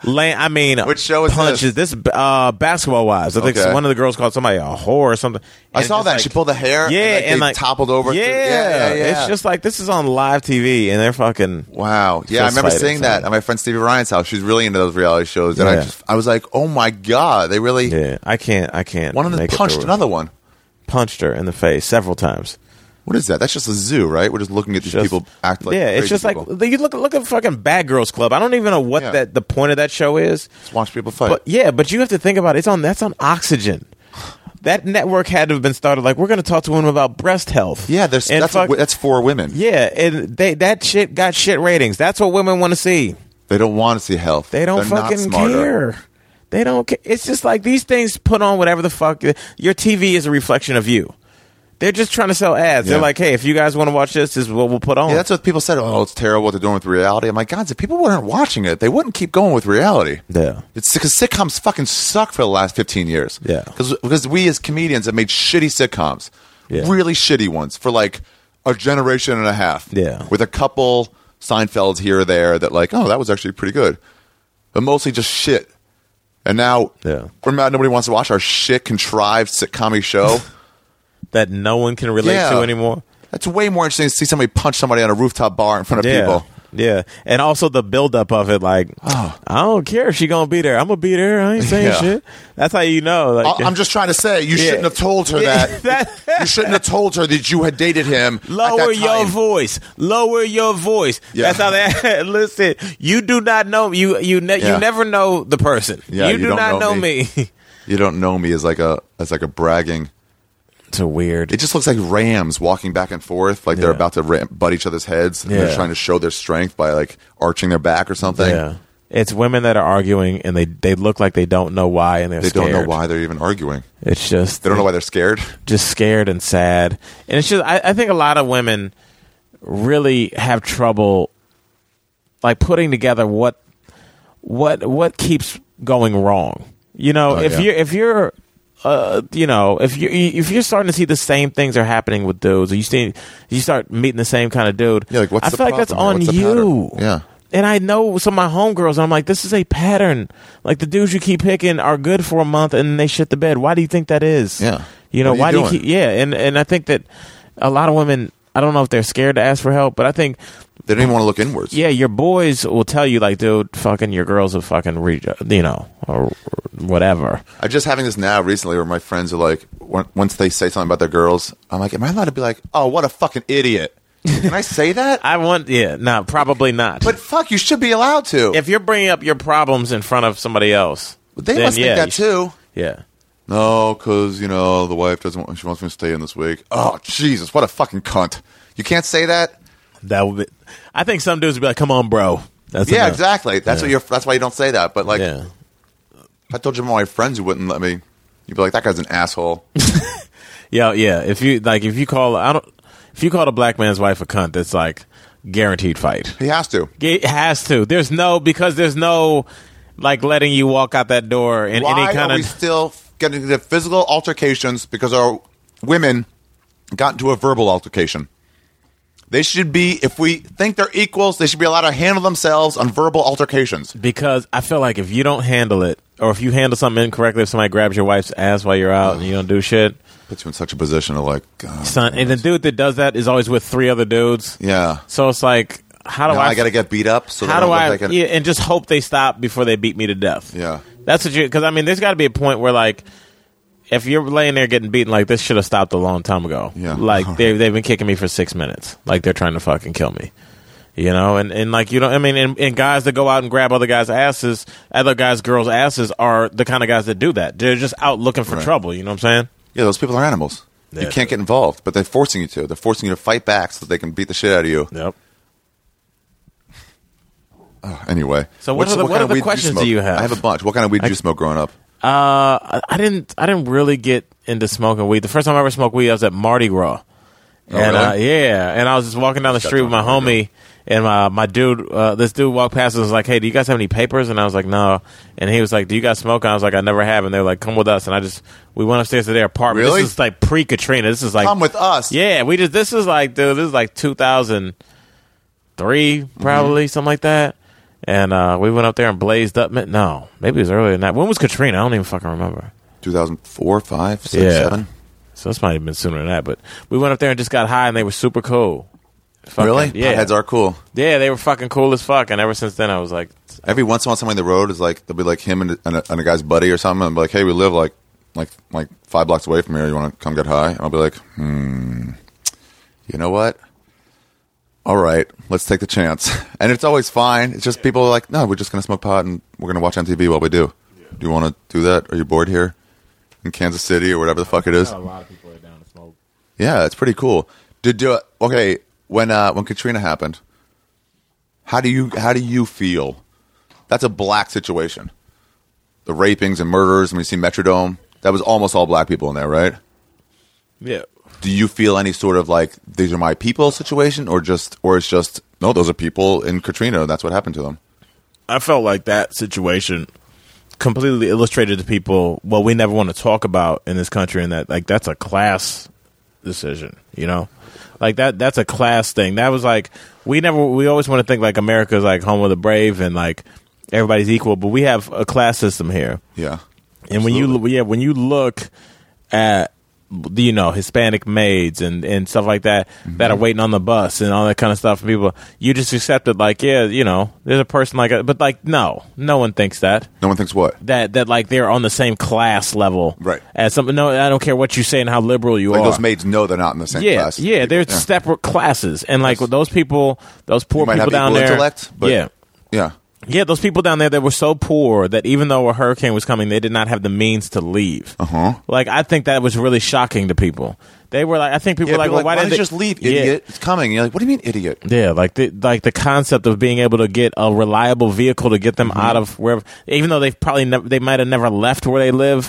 Which show is punches? This Basketball Wives. I think one of the girls called somebody a whore or something. I saw that. Like, she pulled the hair. Yeah, and like toppled over. Yeah. It's just like this is on live TV, and they're fucking. Wow. Yeah, I remember seeing that at my friend Stevie Ryan's house. She's really into those reality shows, and I was like, oh my god, they really. Yeah, I can't. One of them punched another one. Punched her in the face several times. What is that? That's just a zoo, right? We're just looking at these people act like it's just people. Like you look at fucking Bad Girls Club. I don't even know what the point of that show is. Just watch people fight. But you have to think about it. That's on Oxygen. That network had to have been started like we're going to talk to women about breast health. Yeah, that's for women. Yeah, and that shit got shit ratings. That's what women want to see. They don't want to see health. They're fucking care. They don't care. It's just like these things put on whatever the fuck. Your TV is a reflection of you. They're just trying to sell ads. Yeah. They're like, hey, if you guys want to watch this is what we'll put on. Yeah, that's what people said. Oh, it's terrible what they're doing with reality. I'm like, God, if people weren't watching it, they wouldn't keep going with reality. Yeah. It's because sitcoms fucking suck for the last 15 years. Yeah. Because we as comedians have made shitty sitcoms. Yeah. Really shitty ones for like a generation and a half. Yeah. With a couple Seinfelds here or there that like, oh, that was actually pretty good. But mostly just shit. And now we're mad nobody wants to watch our shit contrived sitcom show. That no one can relate to anymore. That's way more interesting to see somebody punch somebody on a rooftop bar in front of people. Yeah, and also the buildup of it, like, I don't care if she gonna be there. I'm gonna be there. I ain't saying shit. That's how you know. Like, I'm just trying to say, you shouldn't have told her that. You shouldn't have told her that you had dated him. Lower your voice. Lower your voice. Yeah. That's how they listen. You do not know you never know the person. Yeah, you do not know me. You don't know me as like a bragging. It's a weird. It just looks like rams walking back and forth, like they're about to butt each other's heads. And they're trying to show their strength by like arching their back or something. Yeah, it's women that are arguing, and they look like they don't know why, and they don't know why they're even arguing. It's just they don't know why they're scared. Just scared and sad, and it's just I think a lot of women really have trouble like putting together what keeps going wrong. You know, if you're if you're starting to see the same things are happening with dudes, or you start meeting the same kind of dude, Yeah, like, what's I the feel like that's problem on here? What's the you. pattern? Yeah. And I know some of my homegirls, and I'm like, this is a pattern. Like, the dudes you keep picking are good for a month, and then they shit the bed. Why do you think that is? Yeah. You know, What are why you do you doing? keep... Yeah, and I think that a lot of women, I don't know if they're scared to ask for help, but I think, They don't even want to look inwards. yeah, your boys will tell you, like, dude, fucking your girls will fucking, or whatever. I'm just having this now recently where my friends are like, once they say something about their girls, I'm like, am I allowed to be like, oh, what a fucking idiot? Can I say that? Probably not. But fuck, you should be allowed to. if you're bringing up your problems in front of somebody else, They then must think that you should- too. Yeah. No, because, the wife doesn't want, she wants me to stay in this week. Oh, Jesus, what a fucking cunt. You can't say that? That would be, I think some dudes would be like, come on, bro. That's Yeah, enough. exactly. That's that's why you don't say that. But like, Yeah. if I told you my friends who wouldn't let me, you'd be like, that guy's an asshole. Yeah. If you call a black man's wife a cunt, that's like guaranteed fight. He has to. It has to. There's no like letting you walk out that door in Why any kind are we of. still getting into physical altercations because our women got into a verbal altercation? They should be, if we think they're equals, they should be allowed to handle themselves on verbal altercations. Because I feel like if you don't handle it, or if you handle something incorrectly, if somebody grabs your wife's ass while you're out and you don't do shit, Puts you in such a position of like, God, son, and the dude that does that is always with 3 other dudes. yeah. So it's like, how do Now I? I got to get beat up. So How they do don't look I? like Yeah, and just hope they stop before they beat me to death. Yeah. That's what you. Because I mean, there's got to be a point where like, if you're laying there getting beaten, like this should have stopped a long time ago. Yeah. Like they've been kicking me for 6 minutes. Like they're trying to fucking kill me. And like I mean, and guys that go out and grab other guys' girls' asses are the kind of guys that do that. They're just out looking for Right. trouble. You know what I'm saying? Yeah, those people are animals. Yeah, you can't get involved, but they're forcing you to. They're forcing you to fight back so that they can beat the shit out of you. Yep. Anyway. So what What's- other kind of weed did questions smoke? do you have? I have a bunch. What kind of weed did you smoke growing up? I didn't really get into smoking weed. The first time I ever smoked weed, I was at Mardi Gras. And really? and I was just walking down the street with my drunk on homie, and my dude, this dude walked past and was like, "Hey, do you guys have any papers?" And I was like, "No." And he was like, "Do you guys smoke?" And I was like, "I never have." And they were like, "Come with us." And we went upstairs to their apartment. Really? This is like pre-Katrina. This is like Come with us. Yeah, this is like 2003 probably something like that. And we went up there and blazed up. No, maybe it was earlier than that. When was Katrina? I don't even fucking remember. 2004, 5, 6, Yeah. 7. So this might have been sooner than that, but we went up there and just got high, and they were super cool. Fucking- Really? Yeah. Potheads are cool. Yeah, they were fucking cool as fuck, and ever since then, I was like, Every once in a while, somebody on the road is like, there'll be like him and a guy's buddy or something, and be like, hey, we live like 5 blocks away from here. You want to come get high? And I'll be like, you know what? All right, let's take the chance. And it's always fine. It's just people are like, no, we're just going to smoke pot and we're going to watch MTV while we do. Do you want to do that? Are you bored here in Kansas City or whatever the fuck it is? a lot of people are down to smoke. Yeah, it's pretty cool. Okay, when Katrina happened, how do you feel? That's a black situation. The rapings and murders. When you see Metrodome, that was almost all black people in there, right? Yeah. Do you feel any sort of like these are my people situation, or it's just no, those are people in Katrina. That's what happened to them. I felt like that situation completely illustrated to people what we never want to talk about in this country, and that like that's a class decision, you know? Like that's a class thing. That was like we always want to think like America's like home of the brave and like everybody's equal, but we have a class system here. Yeah, And when you look at Hispanic maids and stuff like that that are waiting on the bus and all that kind of stuff, people, you just accept it like, yeah, there's a person like that, but like no one thinks that. no one thinks what. That like they're on the same class level, Right. As something. No, I don't care what you say and how liberal you Like are. those maids know they're not in the same class. Yeah, they're separate classes, and like those people, those poor You might people have down equal there, intellect, but yeah. Yeah, those people down there that were so poor that even though a hurricane was coming, they did not have the means to leave. Like, I think that was really shocking to people. They were like, I think people were like, well, why didn't they they just leave, idiot? It's coming. You're like, what do you mean, idiot? Yeah, like the concept of being able to get a reliable vehicle to get them out of wherever, even though they've probably they might have never left where they live.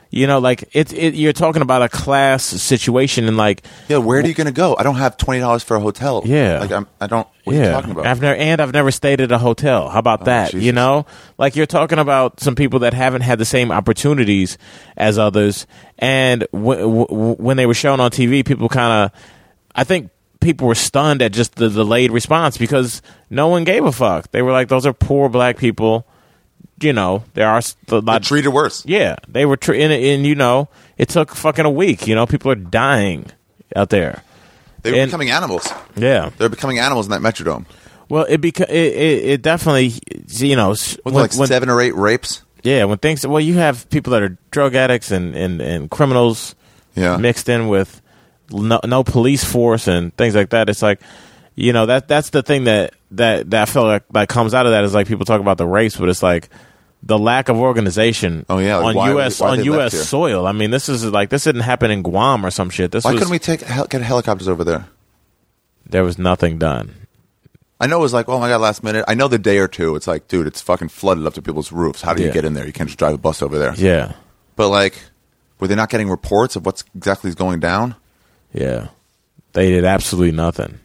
Like you're talking about a class situation, and like, yeah, where are you going to go? I don't have $20 for a hotel. Yeah, like I don't. What are you talking about? I've never stayed at a hotel. How about that? Jesus. Like you're talking about some people that haven't had the same opportunities as others, and when they were shown on TV, people I think people were stunned at just the delayed response because no one gave a fuck. They were like, those are poor black people. There are a lot treated worse. Yeah, they were and it took fucking a week. People are dying out there. They were becoming animals. Yeah, they're becoming animals in that Metrodome. Well, it definitely like 7 or 8 rapes. Yeah, when things you have people that are drug addicts and criminals mixed in with no police force and things like that. It's like that's the thing that I feel like comes out of that is like people talk about the race, but it's like the lack of organization. Oh yeah, like on U.S. soil. I mean, this didn't happen in Guam or some shit. Why couldn't we get helicopters over there? There was nothing done. I know it was like, oh my god, last minute. I know the day or two. It's like, dude, it's fucking flooded up to people's roofs. How do you get in there? You can't just drive a bus over there. Yeah, but like, were they not getting reports of what's exactly is going down? Yeah, they did absolutely nothing.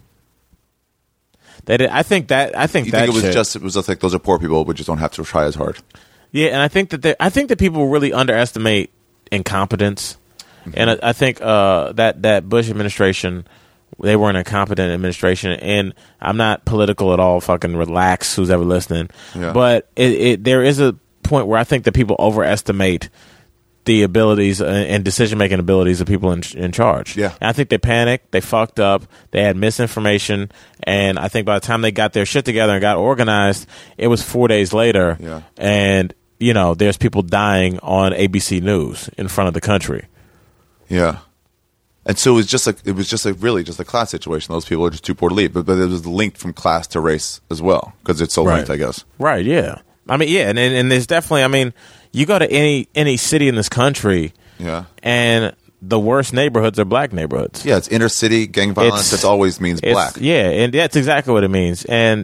They did. I think it was just like those are poor people. We just don't have to try as hard. Yeah, and I think that people really underestimate incompetence, and I think that Bush administration, they were an incompetent administration. And I'm not political at all. Fucking relax, who's ever listening. Yeah. But there is a point where I think that people overestimate the abilities and decision-making abilities of people in charge. Yeah. And I think they panicked, they fucked up, they had misinformation, and I think by the time they got their shit together and got organized, it was 4 days later, and, there's people dying on ABC News in front of the country. Yeah. And so it was just really just a class situation. Those people are just too poor to leave, but it was linked from class to race as well, because it's so linked, I guess. Right, yeah. I mean, yeah, and there's definitely, you go to any city in this country, and the worst neighborhoods are black neighborhoods. Yeah, it's inner city gang violence. That always means black. Yeah, and that's exactly what it means. And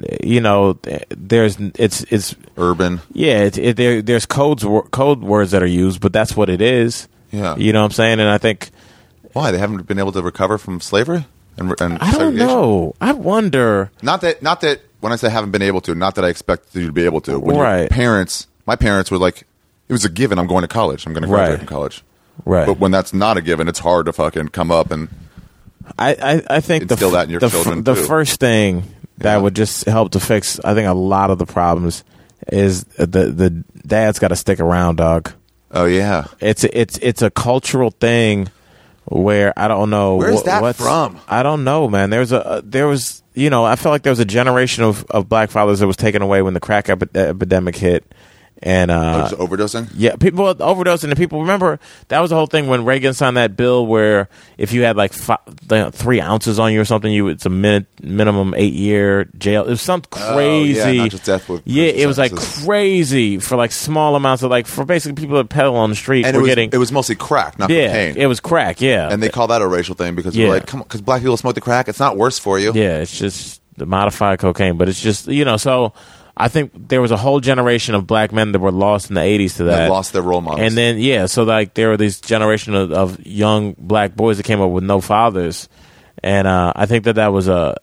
it's urban. Yeah, there's code words that are used, but that's what it is. Yeah, you know what I'm saying. And I think why they haven't been able to recover from slavery and I don't know. I wonder. Not that when I say haven't been able to, not that I expect you to be able to. When right. My parents were like, it was a given. I'm going to college. I'm going to graduate from college. Right. But when that's not a given, it's hard to fucking come up and I think instill that in your children the too. first thing that would just help to fix, I think, a lot of the problems is the dad's got to stick around, dog. Oh yeah. It's a cultural thing where I don't know. Where's that from? I don't know, man. I felt like there was a generation of black fathers that was taken away when the crack epidemic hit. And just overdosing? Yeah, people overdosing. And people remember that was the whole thing when Reagan signed that bill where if you had like 3 ounces on you or something, it's a minimum 8-year jail. It was something crazy. Oh, yeah, not just death with it was like crazy for like small amounts of like for basically people that peddle on the street. And it was mostly crack, not cocaine. It was crack. Yeah, and they call that a racial thing because we're like, come on, because black people smoke the crack. It's not worse for you. Yeah, it's just the modified cocaine, but it's just so. I think there was a whole generation of black men that were lost in the 80s to that. That lost their role models. And then, so like there were these generation of young black boys that came up with no fathers. And I think that was I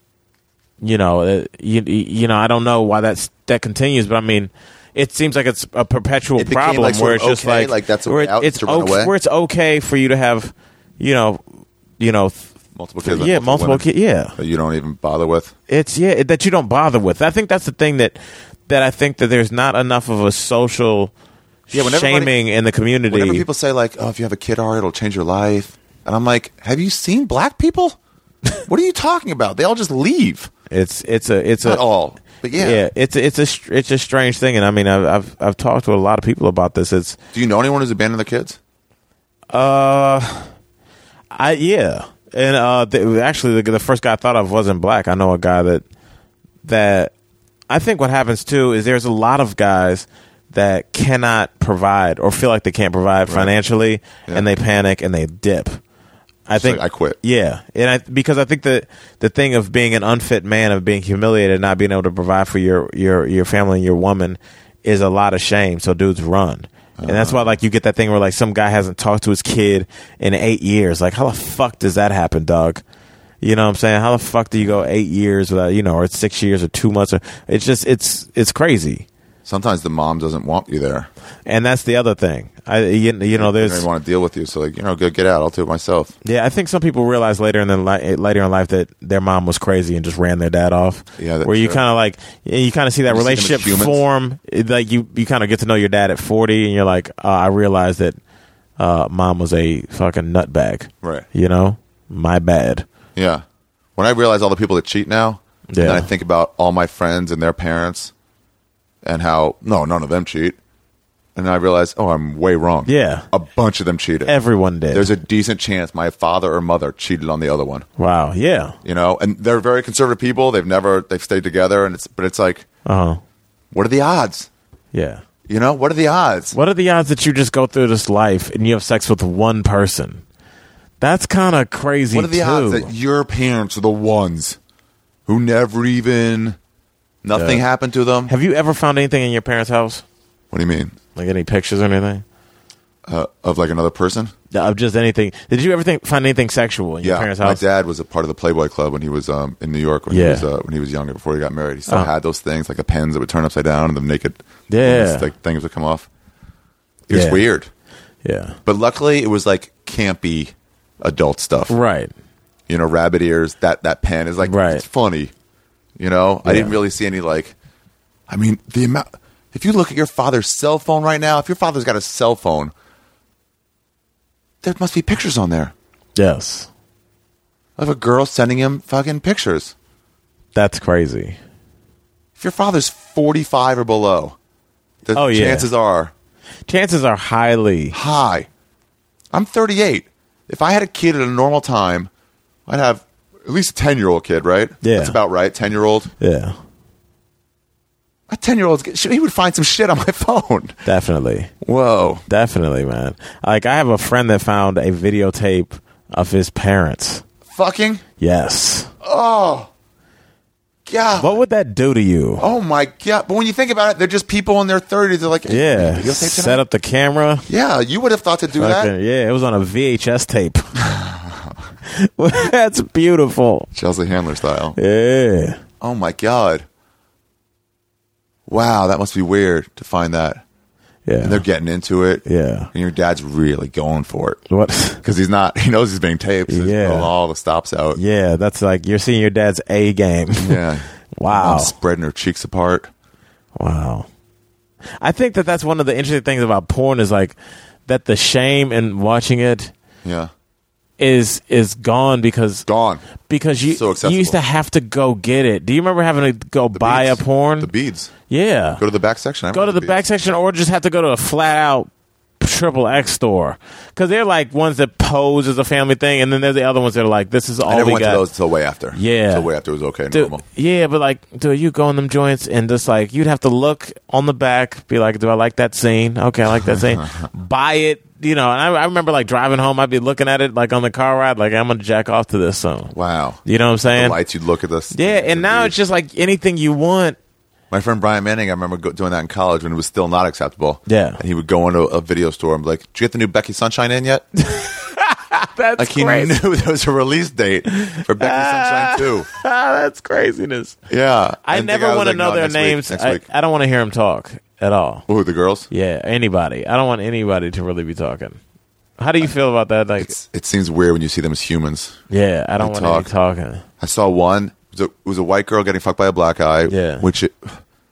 don't know why that continues, but I mean, it seems like it's a perpetual problem like where it's just like that's a way out to run away. Where it's okay for you to have, multiple kids. Yeah, multiple kids. Yeah, that you don't even bother with. It's that you don't bother with. I think that's the thing that I think that there's not enough of a social shaming in the community. Whenever people say like, "Oh, if you have a kid, it'll change your life," and I'm like, "Have you seen black people? What are you talking about? They all just leave." It's not all, but yeah. It's a strange thing, and I mean, I've talked to a lot of people about this. Do you know anyone who's abandoned their kids? And actually, the first guy I thought of wasn't black. I know a guy that I think what happens too is there's a lot of guys that cannot provide or feel like they can't provide financially, and they panic and they dip. I think I quit. Yeah, and because I think that the thing of being an unfit man, of being humiliated, not being able to provide for your family and your woman, is a lot of shame. So dudes run. And that's why, like, you get that thing where, like, some guy hasn't talked to his kid in 8 years. Like, how the fuck does that happen, dog? You know what I'm saying? How the fuck do you go 8 years without, you know, or 6 years or 2 months? Or it's just, it's crazy. Sometimes the mom doesn't want you there. And that's the other thing. You know, They there's don't want to deal with you. So, like, you know, get out. I'll do it myself. Yeah, I think some people realize later in life that their mom was crazy and just ran their dad off. Yeah, where you kind of like you kind of see that You see them as relationship humans. form. Like you kind of get to know your dad at 40, and you're like, I realized that mom was a fucking nutbag. Right. You know, my bad. Yeah. When I realize all the people that cheat now, and then I think about all my friends and their parents and how, no, none of them cheat. And then I realize, oh, I'm way wrong. Yeah. A bunch of them cheated. Everyone did. There's a decent chance my father or mother cheated on the other one. Wow. Yeah. You know, and they're very conservative people. They've stayed together, and it's like, what are the odds? Yeah. You know, what are the odds? What are the odds that you just go through this life and you have sex with one person? That's kind of crazy. What are the odds that your parents are the ones who never even nothing happened to them? Have you ever found anything in your parents' house? What do you mean? Like any pictures or anything? Of like another person? Of just anything. Did you ever find anything sexual in your parents' house? My dad was a part of the Playboy Club when he was in New York when he was younger before he got married. He still had those things like the pens that would turn upside down and the naked like things would come off. It was weird. Yeah. But luckily it was like campy adult stuff. Right. You know, rabbit ears, that pen is like it's funny. You know? I didn't really see any like I mean, the amount if you look at your father's cell phone right now, if your father's got a cell phone, there must be pictures on there. Yes. Of a girl sending him fucking pictures. That's crazy. If your father's 45 or below, the chances are highly high. I'm 38. If I had a kid at a normal time, I'd have at least a 10-year-old kid, right? Yeah. That's about right, 10-year-old. Yeah. A 10-year-old, he would find some shit on my phone. Definitely. Whoa. Definitely, man. Like, I have a friend that found a videotape of his parents. Fucking? Yes. Oh. God. What would that do to you? Oh, my God. But when you think about it, they're just people in their 30s. They're like, yeah. Set up the camera. Yeah, you would have thought to do that. Yeah, it was on a VHS tape. That's beautiful. Chelsea Handler style. Yeah. Oh, my God. Wow, that must be weird to find that. Yeah. And they're getting into it. Yeah. And your dad's really going for it. What? Because he knows he's being taped. So he's pulling all the stops out. Yeah, that's like you're seeing your dad's A game. Yeah. Wow. Mom's spreading her cheeks apart. Wow. I think that's one of the interesting things about porn is like that the shame in watching it is gone because you so accessible. You used to have to go get it. Do you remember having to go buy a porn? The beads. Yeah. Go to the back section. Go to the back section or just have to go to a flat out XXX store. Because they're like ones that pose as a family thing, and then there's the other ones that are like, this is all I never we went got. to those until way after. Yeah. Until way after it was okay, Dude, normal. yeah, but like, dude, you go in them joints and just like, you'd have to look on the back, be like, do I like that scene? Okay, I like that scene. Buy it. You know, and I remember like driving home, I'd be looking at it like on the car ride, like I'm gonna jack off to this song. Wow. You know what I'm saying? The lights, you'd look at this. Yeah, and now it's just like anything you want. My friend Brian Manning, I remember doing that in college when it was still not acceptable. Yeah. And he would go into a video store and be like, did you get the new Becky Sunshine in yet? That's like he crazy. knew there was a release date for Becky Sunshine 2. That's craziness. Yeah. I never want to know their names. Next week. I don't want to hear them talk at all. Who, the girls? Yeah, anybody. I don't want anybody to really be talking. How do you feel about that? Like, it seems weird when you see them as humans. Yeah, I don't want any talking. I saw one. It was a white girl getting fucked by a black guy. Yeah. Which it's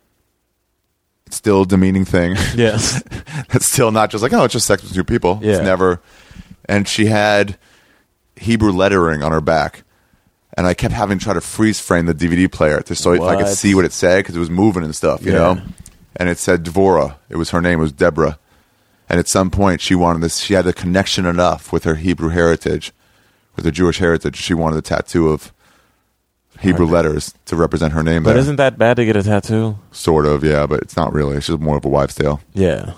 still a demeaning thing. Yes. It's still not just like, oh, it's just sex with two people. Yeah. It's never. And she had Hebrew lettering on her back. And I kept having to try to freeze frame the DVD player just so if I could see what it said because it was moving and stuff, you know? And it said Dvorah. It was her name. It was Deborah. And at some point, she wanted this. She had a connection enough with her Hebrew heritage, with her Jewish heritage. She wanted a tattoo of Hebrew letters to represent her name. But there. isn't that bad to get a tattoo? Sort of, yeah, but it's not really. It's just more of a wives' tale. Yeah.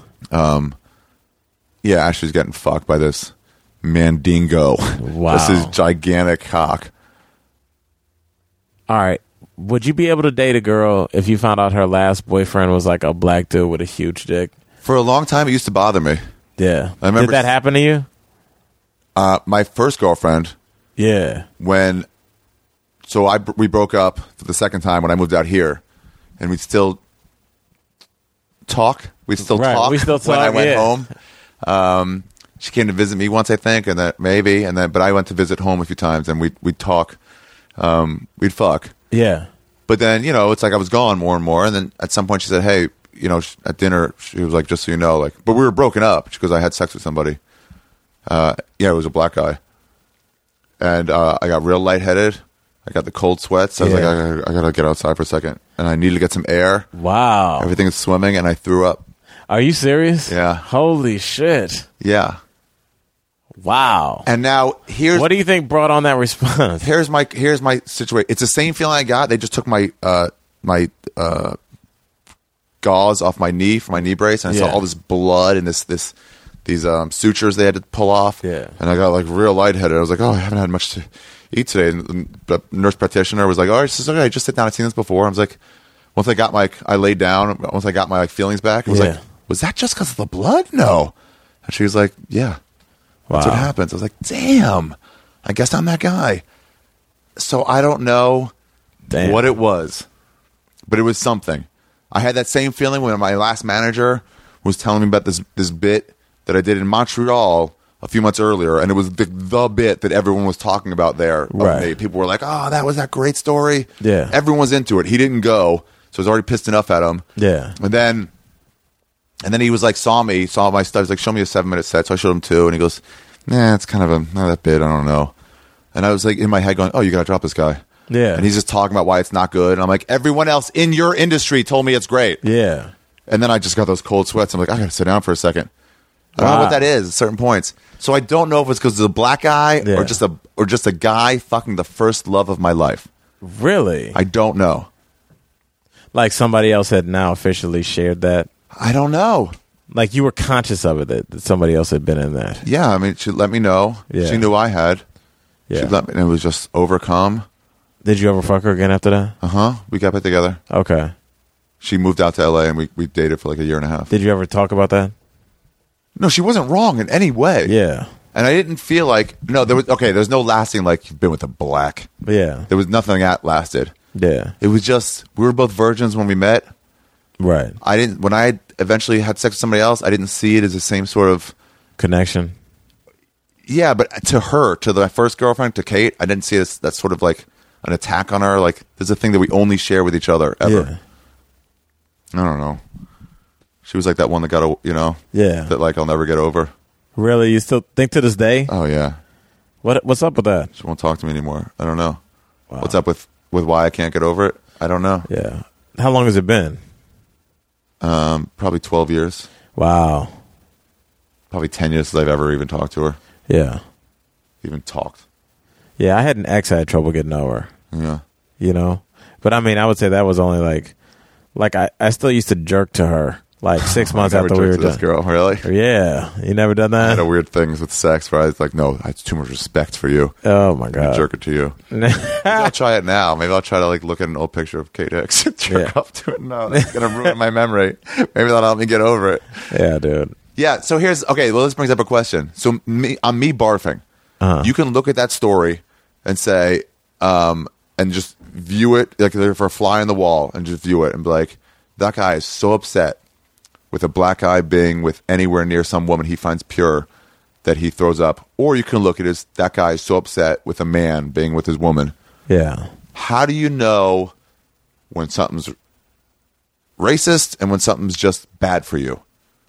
Yeah, Ashley's getting fucked by this mandingo. Wow. This is gigantic cock. All right. Would you be able to date a girl if you found out her last boyfriend was like a black dude with a huge dick? For a long time, it used to bother me. Yeah. I remember- Did that happen to you? My first girlfriend, Yeah. we broke up for the second time when I moved out here, and we'd still talk. We'd still Right, talk we still when I talk, went yeah. home. She came to visit me once, I think, and then but I went to visit home a few times, and we'd talk. We'd fuck. Yeah. But then, it's like I was gone more and more. And then at some point she said, hey, at dinner, she was like, just so you know, like, but we were broken up because I had sex with somebody. It was a black guy. And I got real lightheaded. I got the cold sweats. I was like, I got to get outside for a second. And I needed to get some air. Wow. Everything is swimming, and I threw up. Are you serious? Yeah. Holy shit. Yeah. Wow. And now what do you think brought on that response? Here's my situation. It's the same feeling I got. They just took my gauze off my knee for my knee brace, and I saw all this blood and these sutures they had to pull off. Yeah. And I got like real lightheaded. I was like, oh, I haven't had much to eat today. And the nurse practitioner was like, oh, it's okay. Just sit down. I've seen this before. I was like, once I got I laid down. Once I got my feelings back, I was like, was that just because of the blood? No. And she was like, yeah. That's what happens. I was like, damn, I guess I'm that guy. So I don't know what it was, but it was something. I had that same feeling when my last manager was telling me about this bit that I did in Montreal a few months earlier, and it was the bit that everyone was talking about there. Right. People were like, oh, that was that great story. Yeah. Everyone was into it. He didn't go, so I was already pissed enough at him. Yeah. And then he was like, saw my stuff. He was like, show me a 7-minute set. So I showed him 2, and he goes, nah, it's kind of not that bit. I don't know. And I was like in my head going, oh, you got to drop this guy. Yeah. And he's just talking about why it's not good. And I'm like, everyone else in your industry told me it's great. Yeah. And then I just got those cold sweats. I'm like, I got to sit down for a second. I don't know what that is at certain points. So I don't know if it's because of the black guy or just a guy fucking the first love of my life. Really? I don't know. Like somebody else had now officially shared that? I don't know. Like you were conscious of it that somebody else had been in that? Yeah, I mean, she let me know. Yeah. She knew I had. Yeah. She let me, and it was just overcome. Did you ever fuck her again after that? Uh-huh. We got back together. Okay. She moved out to LA, and we dated for like a year and a half. Did you ever talk about that? No, she wasn't wrong in any way. Yeah. And I didn't feel like there's no lasting like you've been with a black. Yeah. There was nothing that lasted. Yeah. It was just we were both virgins when we met. Right. When I eventually had sex with somebody else, I didn't see it as the same sort of connection. Yeah, but to her, to my first girlfriend, to Kate, I didn't see it as that sort of like an attack on her. Like there's a thing that we only share with each other ever. Yeah. I don't know. She was like that one that got, that like I'll never get over. Really? You still think to this day? Oh, yeah. What's up with that? She won't talk to me anymore. I don't know. Wow. What's up with why I can't get over it? I don't know. Yeah. How long has it been? Probably 12 years. Wow. Probably 10 years since I've ever even talked to her. Yeah. Even talked. Yeah, I had an ex I had trouble getting over. Yeah. But I mean, I would say that was only like I still used to jerk to her. Like 6 months after we were done. This girl, really? Yeah, you never done that. I had a weird things with sex where I was like, no, I have too much respect for you. Oh my god, jerk it to you. Maybe I'll try it now. Maybe I'll try to like look at an old picture of Kate Hicks and jerk off to it. No, that's gonna ruin my memory. Maybe that'll help me get over it. Yeah, dude. Yeah. So this brings up a question. So me barfing. You can look at that story and say, and just view it like for a fly on the wall, and just view it and be like, that guy is so upset with a black guy being with anywhere near some woman he finds pure that he throws up. Or you can look at that guy is so upset with a man being with his woman. Yeah. How do you know when something's racist and when something's just bad for you?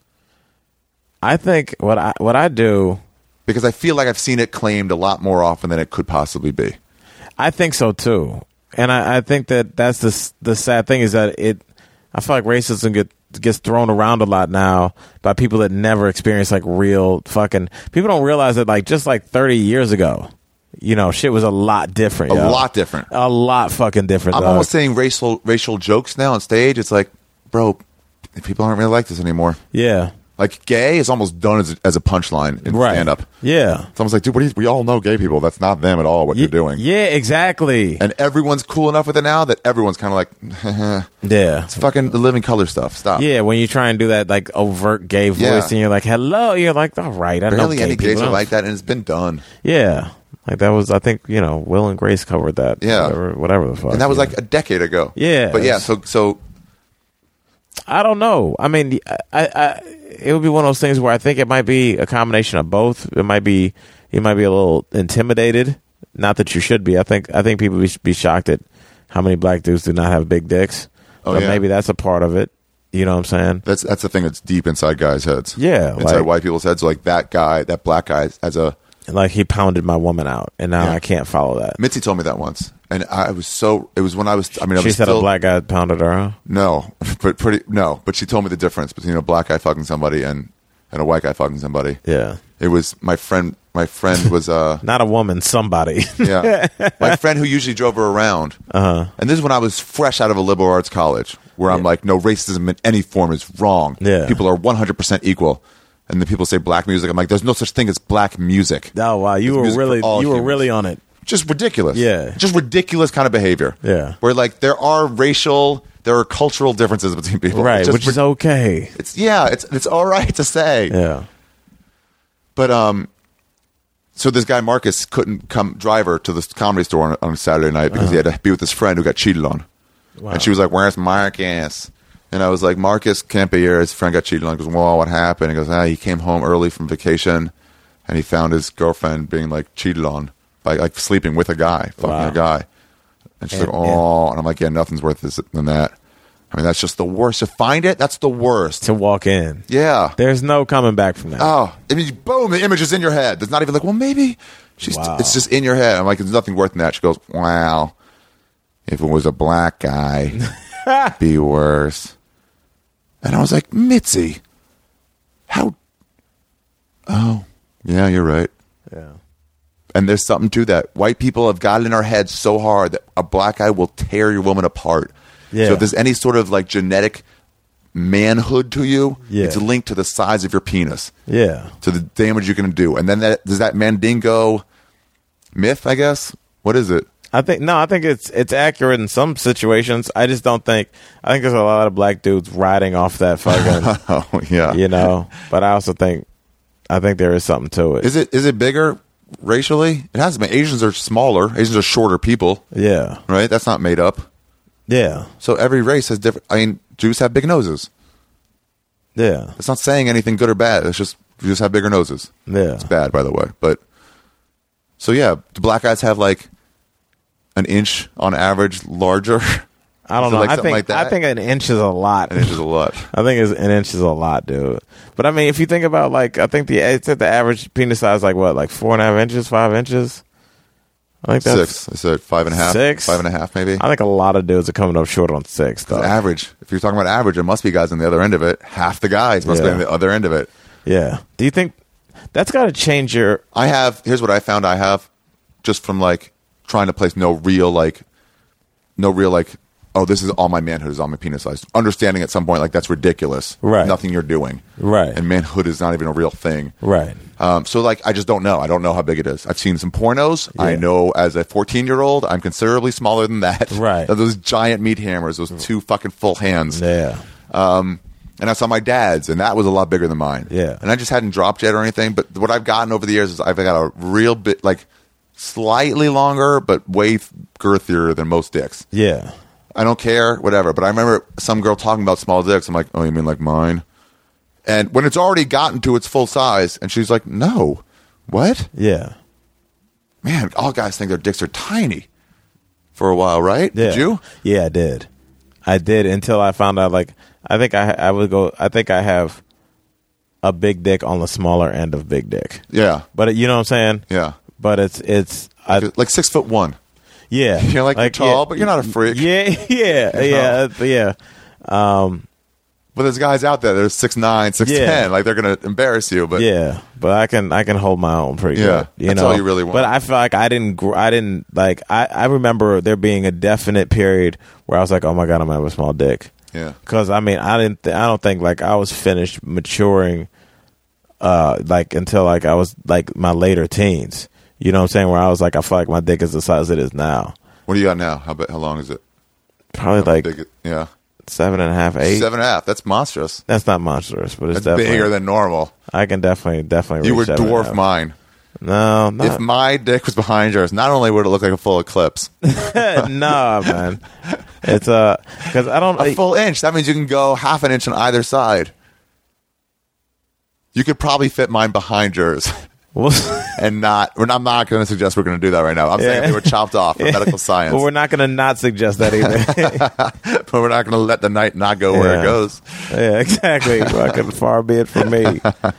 I think what I do, because I feel like I've seen it claimed a lot more often than it could possibly be. I think so too. And I think that's the sad thing is that I feel like racism gets thrown around a lot now by people that never experienced like real fucking. People don't realize that like just like 30 years ago, shit was a lot different. A lot different. A lot fucking different. I'm almost saying racial jokes now on stage. It's like, bro, people aren't really like this anymore. Yeah. Like gay is almost done as a punchline in stand up. Yeah. It's almost like, dude, we all know gay people. That's not them at all. What you're doing. Yeah, exactly. And everyone's cool enough with it now that everyone's kind of like, yeah, it's fucking the living color stuff. Stop. Yeah, when you try and do that like overt gay voice and you're like, hello, you're like, all right, I know Barely gay any people. gays are like that, and it's been done. Yeah. Like that was, I think, Will and Grace covered that. Yeah. Whatever the fuck. And that was like a decade ago. Yeah. But yeah, so I don't know. I mean, it would be one of those things where I think it might be a combination of both. You might be a little intimidated. Not that you should be. I think people be shocked at how many black dudes do not have big dicks. But maybe that's a part of it. You know what I'm saying? That's the thing that's deep inside guys' heads. Yeah. Inside white people's heads. Like that black guy has a... Like he pounded my woman out, and now I can't follow that. Mitzi told me that once, and it was when I was. I mean, she said a black guy pounded her. Huh? No, but she told me the difference between a black guy fucking somebody and a white guy fucking somebody. Yeah, it was my friend. My friend was not a woman, somebody. Yeah, my friend who usually drove her around. And this is when I was fresh out of a liberal arts college, where I'm like, no, racism in any form is wrong. Yeah, people are 100% equal. And then people say black music. I'm like, there's no such thing as black music. Oh wow, you were really on it. Just ridiculous. Yeah, just ridiculous kind of behavior. Yeah, where like there are cultural differences between people, right? Which is okay. It's all right to say. Yeah, but so this guy Marcus couldn't drive her to the comedy store on a Saturday night because he had to be with his friend who got cheated on. Wow. And she was like, "Where's Marcus?" And I was like, Marcus can't be here. His friend got cheated on. He goes, well, what happened? He goes, he came home early from vacation, and he found his girlfriend being, like, cheated on by, like, sleeping with a guy, fucking a guy. And she's like, oh. And I'm like, yeah, nothing's worse than that. I mean, that's just the worst. To find it, that's the worst. To walk in. Yeah. There's no coming back from that. Oh. I mean, boom, the image is in your head. There's not even like, well, maybe. It's just in your head. I'm like, there's nothing worse than that. She goes, wow. If it was a black guy, be worse. And I was like, Mitzi, how? Oh, yeah, you're right. Yeah. And there's something to that. White people have got it in our heads so hard that a black guy will tear your woman apart. Yeah. So if there's any sort of like genetic manhood to you, it's linked to the size of your penis. Yeah. To the damage you can do. And then does that Mandingo myth, I guess? What is it? I think it's accurate in some situations. I just don't think. I think there's a lot of black dudes riding off that fucking. Oh yeah. But I also think there is something to it. Is it bigger racially? It has been. Asians are smaller. Asians are shorter people. Yeah. Right. That's not made up. Yeah. So every race has different. I mean, Jews have big noses. Yeah. It's not saying anything good or bad. It's just you just have bigger noses. Yeah. It's bad, by the way. But so yeah, do black guys have like an inch on average larger? I don't know. I think an inch is a lot. An inch is a lot. I think an inch is a lot, dude. But I mean, if you think about like, I think it's at the average penis size, like what, like 4.5 inches, 5 inches. I think that's 6. I said 5.5. 6, 5.5, maybe. I think a lot of dudes are coming up short on 6. Though. Average. If you're talking about average, it must be guys on the other end of it. Half the guys must be on the other end of it. Yeah. Do you think that's got to change your? Here's what I found. I have just from like trying to place no real like, oh, this is all my manhood is on my penis size. Understanding at some point like that's ridiculous. Right. Nothing you're doing. Right. And manhood is not even a real thing. Right. So like I just don't know. I don't know how big it is. I've seen some pornos. Yeah. I know as a 14-year-old, I'm considerably smaller than that. Right. Those giant meat hammers, those 2 fucking full hands. Yeah. And I saw my dad's, and that was a lot bigger than mine. Yeah. And I just hadn't dropped yet or anything. But what I've gotten over the years is I've got a real bit like slightly longer, but way girthier than most dicks. Yeah. I don't care, whatever. But I remember some girl talking about small dicks. I'm like, oh, you mean like mine? And when it's already gotten to its full size, and she's like, no. What? Yeah. Man, all guys think their dicks are tiny for a while, right? Yeah. Did you? Yeah, I did. I did until I found out, like, I think I have a big dick on the smaller end of big dick. Yeah. But you know what I'm saying? Yeah. But it's like 6'1". Yeah. You're like you're tall, but you're not a freak. Yeah. But there's guys out there that are 6'9", 6'10", like they're gonna embarrass you. But but I can hold my own pretty good. That's all you really want. But I feel like I didn't like. I remember there being a definite period where I was like, oh my god, I'm gonna have a small dick. Yeah. Because I mean, I don't think like I was finished maturing, like until like I was like my later teens. You know what I'm saying? Where I was like, I feel like my dick is the size it is now. What do you got now? How long is it? Probably like Big, yeah. 7.5, 8. 7.5. That's monstrous. That's not monstrous, but it's That's definitely bigger than normal. I can definitely. You reach would 7.5. dwarf mine. No, not. If my dick was behind yours, not only would it look like a full eclipse, No, man. It's because I don't. a full inch. That means you can go half an inch on either side. You could probably fit mine behind yours. And not. I'm not going to suggest we're going to do that right now. I'm saying if they were chopped off for medical science. But we're not going to not suggest that either. But we're not going to let the night not go where it goes. Yeah, exactly. Fucking far be it from me.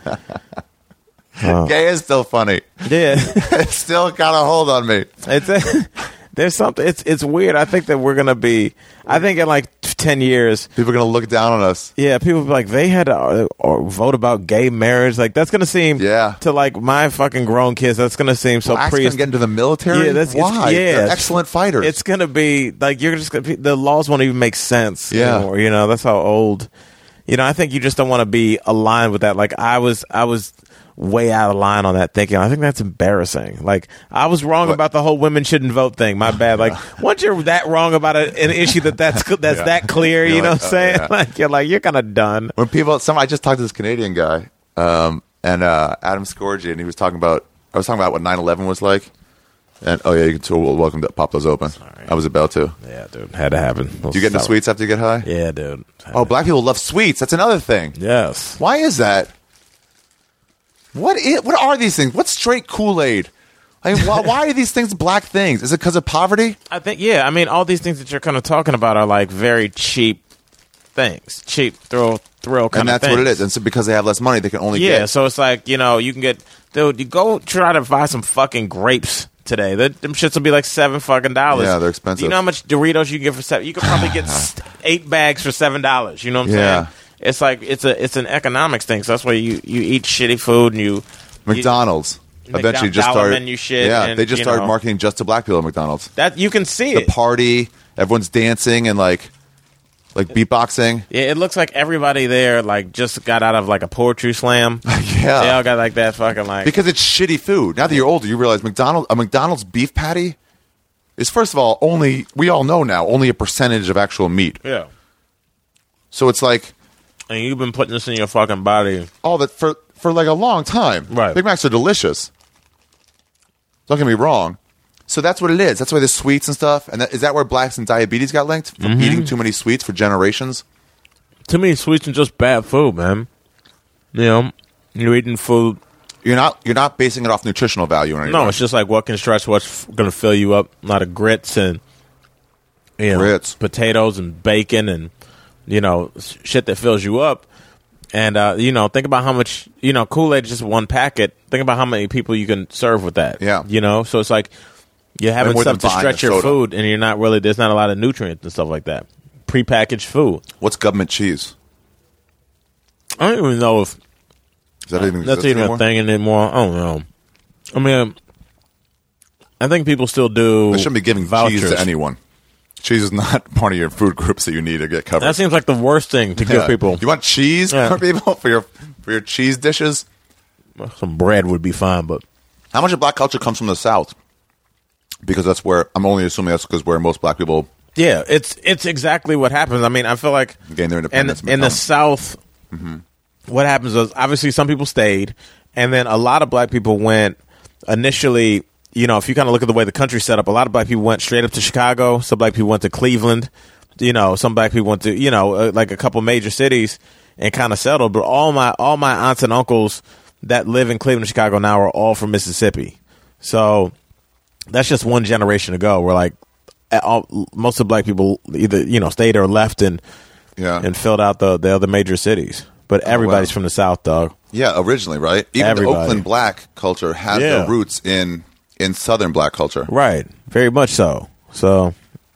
Gay is still funny. Yeah, It's still got a hold on me. there's something. It's weird. I think that we're gonna be. I think in like 10 years, People are going to look down on us. yeah, people be like they had to or vote about gay marriage. Like that's gonna seem to like my fucking grown kids. That's gonna seem so Blacks going to get into the military? Yeah, that's Why? yeah, They're excellent fighters. It's gonna be like you're just gonna be, the laws won't even make sense anymore. You know, that's how old. You know, I think you just don't want to be aligned with that. Like I was way out of line on that thinking. I think that's embarrassing. Like I was wrong about the whole women shouldn't vote thing. My bad. Like once you're that wrong about an issue that's that clear, you know what I'm saying? Yeah. Like you're kind of done. When I just talked to this Canadian guy, and Adam Scorgi, and he was talking about. I was talking about what 9/11 was like. And you can welcome to pop those open. Sorry. I was about to. Yeah, dude, had to happen. Do you get into sweets after you get high? Yeah, dude. Black people love sweets. That's another thing. Yes. Why is that? What are these things? What's straight Kool-Aid? I mean, why are these things black things? Is it because of poverty? I think, yeah. I mean, all these things that you're kind of talking about are like very cheap things. Cheap thrill kind of things. And that's what it is. And so because they have less money, they can only get. Yeah, so it's like, you know, you can get, dude, you go try to buy some fucking grapes today. Them shits will be like $7 Yeah, they're expensive. Do you know how much Doritos you can get for $7? You could probably get 8 bags for $7. You know what I'm saying? It's like it's an economics thing. So that's why you eat shitty food and you McDonald's eventually just started menu shit. Yeah, and, they just started marketing just to black people at McDonald's. That you can see the party, everyone's dancing and like beatboxing. Yeah, it looks like everybody there like just got out of like a poetry slam. Yeah, they all got like that fucking like because it's shitty food. Now that you're older, you realize a McDonald's beef patty is first of all we all know now only a percentage of actual meat. Yeah, so it's like. And you've been putting this in your fucking body. All that for like a long time. Right. Big Macs are delicious. Don't get me wrong. So that's what it is. That's why the sweets and stuff. And is that where blacks and diabetes got linked? From eating too many sweets for generations? Too many sweets and just bad food, man. You know, you're eating food. You're not basing it off nutritional value or anything. No, it's just like what can stretch, what's going to fill you up. A lot of grits and potatoes and bacon and shit that fills you up. And, think about how much, Kool-Aid is just one packet. Think about how many people you can serve with that. Yeah. So it's like you're having stuff to stretch your food and you're not really, there's not a lot of nutrients and stuff like that. Prepackaged food. What's government cheese? I don't even know if that's even a thing anymore. I don't know. I mean, I think people still do. They shouldn't be giving vouchers. Cheese to anyone. Cheese is not part of your food groups that you need to get covered. That seems like the worst thing to give people. You want cheese for people for your cheese dishes? Well, some bread would be fine, but how much of black culture comes from the South? Because that's where I'm only assuming that's because where most black people. Yeah, it's exactly what happens. I mean, I feel like gain their independence in the South. What happens is obviously some people stayed, and then a lot of black people went initially. If you kind of look at the way the country's set up, a lot of black people went straight up to Chicago. Some black people went to Cleveland. Some black people went to like a couple major cities and kind of settled. But all my aunts and uncles that live in Cleveland and Chicago now are all from Mississippi. So that's just one generation ago. Where like most of the black people either stayed or left and filled out the other major cities. But everybody's from the South, dog. Yeah, originally, right? Even the Oakland black culture has their roots in Southern black culture. Right. Very much so. So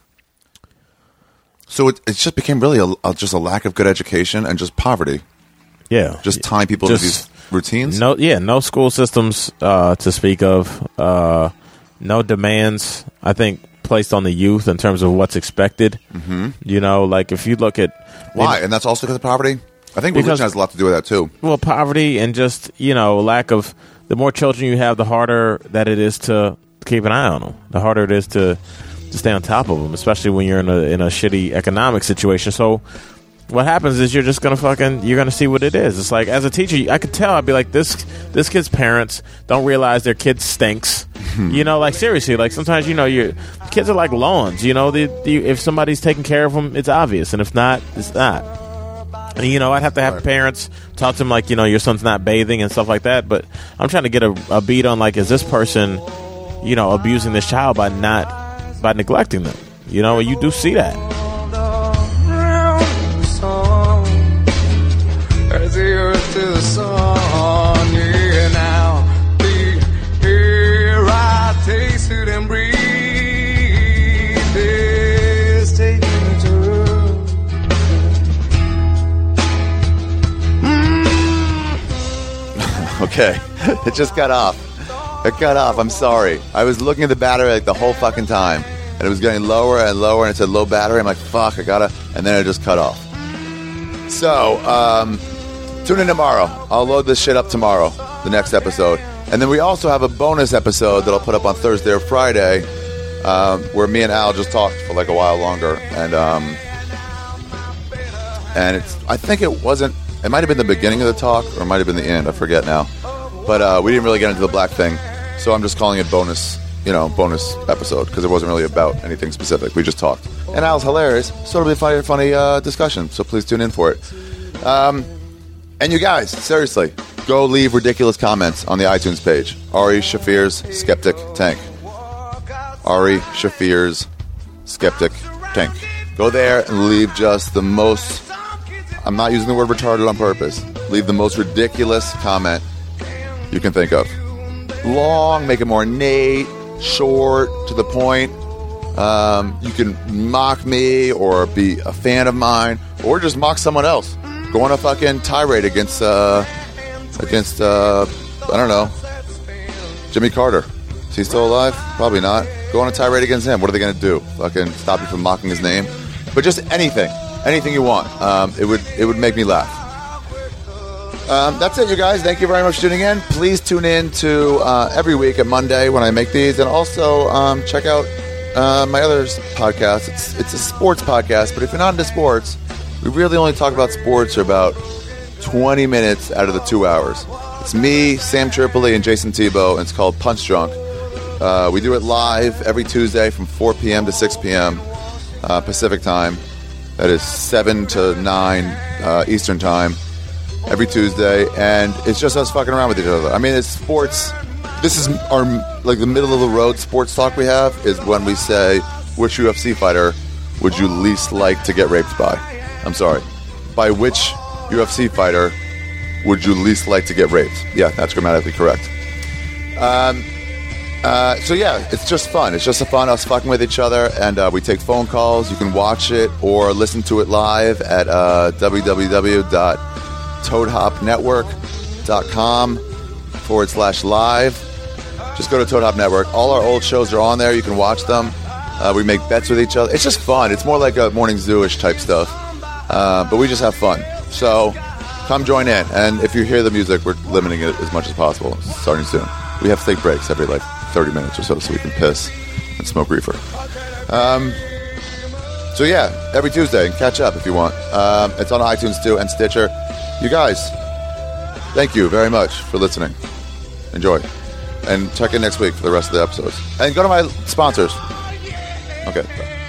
it just became really just a lack of good education and just poverty. Yeah. Just tying people to these routines. No school systems to speak of. No demands. I think placed on the youth in terms of what's expected. Mm-hmm. You know, like if you look at why, and that's also because of poverty. I think religion has a lot to do with that too. Well, poverty and just lack of. The more children you have, the harder that it is to keep an eye on them. The harder it is to stay on top of them, especially when you're in a shitty economic situation. So what happens is you're just gonna you're gonna see what it is. It's like, as a teacher, I could tell. I'd be like, this kid's parents don't realize their kid stinks. Like seriously, like sometimes your kids are like lawns. If somebody's taking care of them, it's obvious, and if not, it's not. And, I'd have to have parents talk to them like, your son's not bathing and stuff like that. But I'm trying to get a beat on, like, is this person, abusing this child by neglecting them? And you do see that. Okay, it just got off. It got off. I'm sorry. I was looking at the battery like the whole fucking time, and it was getting lower and lower, and it said low battery. I'm like, fuck, I gotta, and then it just cut off. So, tune in tomorrow. I'll load this shit up tomorrow, the next episode. And then we also have a bonus episode that I'll put up on Thursday or Friday, where me and Al just talked for like a while longer, and I think it might have been the beginning of the talk, or it might have been the end. I forget now. But we didn't really get into the black thing, so I'm just calling it bonus episode, because it wasn't really about anything specific. We just talked. And Al's hilarious, so it'll be a funny discussion, so please tune in for it. And you guys, seriously, go leave ridiculous comments on the iTunes page. Ari Shaffir's Skeptic Tank. Ari Shaffir's Skeptic Tank. Go there and leave just the most... I'm not using the word retarded on purpose. Leave the most ridiculous comment you can think of. Long, make it more innate, short, to the point. You can mock me or be a fan of mine, or just mock someone else. Go on a fucking tirade against I don't know, Jimmy Carter. Is he still alive? Probably not. Go on a tirade against him. What are they going to do? Fucking stop you from mocking his name? But just anything you want. It would make me laugh. That's it, you guys. Thank you very much for tuning in. Please tune in to every week at Monday when I make these, and also check out my other podcast. It's a sports podcast, but if you're not into sports, we really only talk about sports for about 20 minutes out of the 2 hours. It's me, Sam Tripoli, and Jason Tebow, and it's called Punch Drunk. We do it live every Tuesday from 4 p.m. to 6 p.m. Pacific time. That is 7 to 9 Eastern time every Tuesday, and it's just us fucking around with each other. I mean, it's sports. This is our, like, the middle of the road sports talk we have is when we say, which UFC fighter would you least like to get raped by? I'm sorry. By which UFC fighter would you least like to get raped? Yeah, that's grammatically correct. So yeah, it's just fun. It's just fun us fucking with each other, and we take phone calls. You can watch it or listen to it live at www.toadhopnetwork.com/live. Just go to Toad Hop Network. All our old shows are on there. You can watch them. We make bets with each other. It's just fun. It's more like a Morning Zoo-ish type stuff. But we just have fun. So come join in. And if you hear the music, we're limiting it as much as possible. Starting soon. We have to take breaks every 30 minutes or so we can piss and smoke reefer. So yeah, every Tuesday, catch up if you want. It's on iTunes too and Stitcher. You guys, thank you very much for listening. Enjoy. And check in next week for the rest of the episodes. And go to my sponsors. Okay, bye.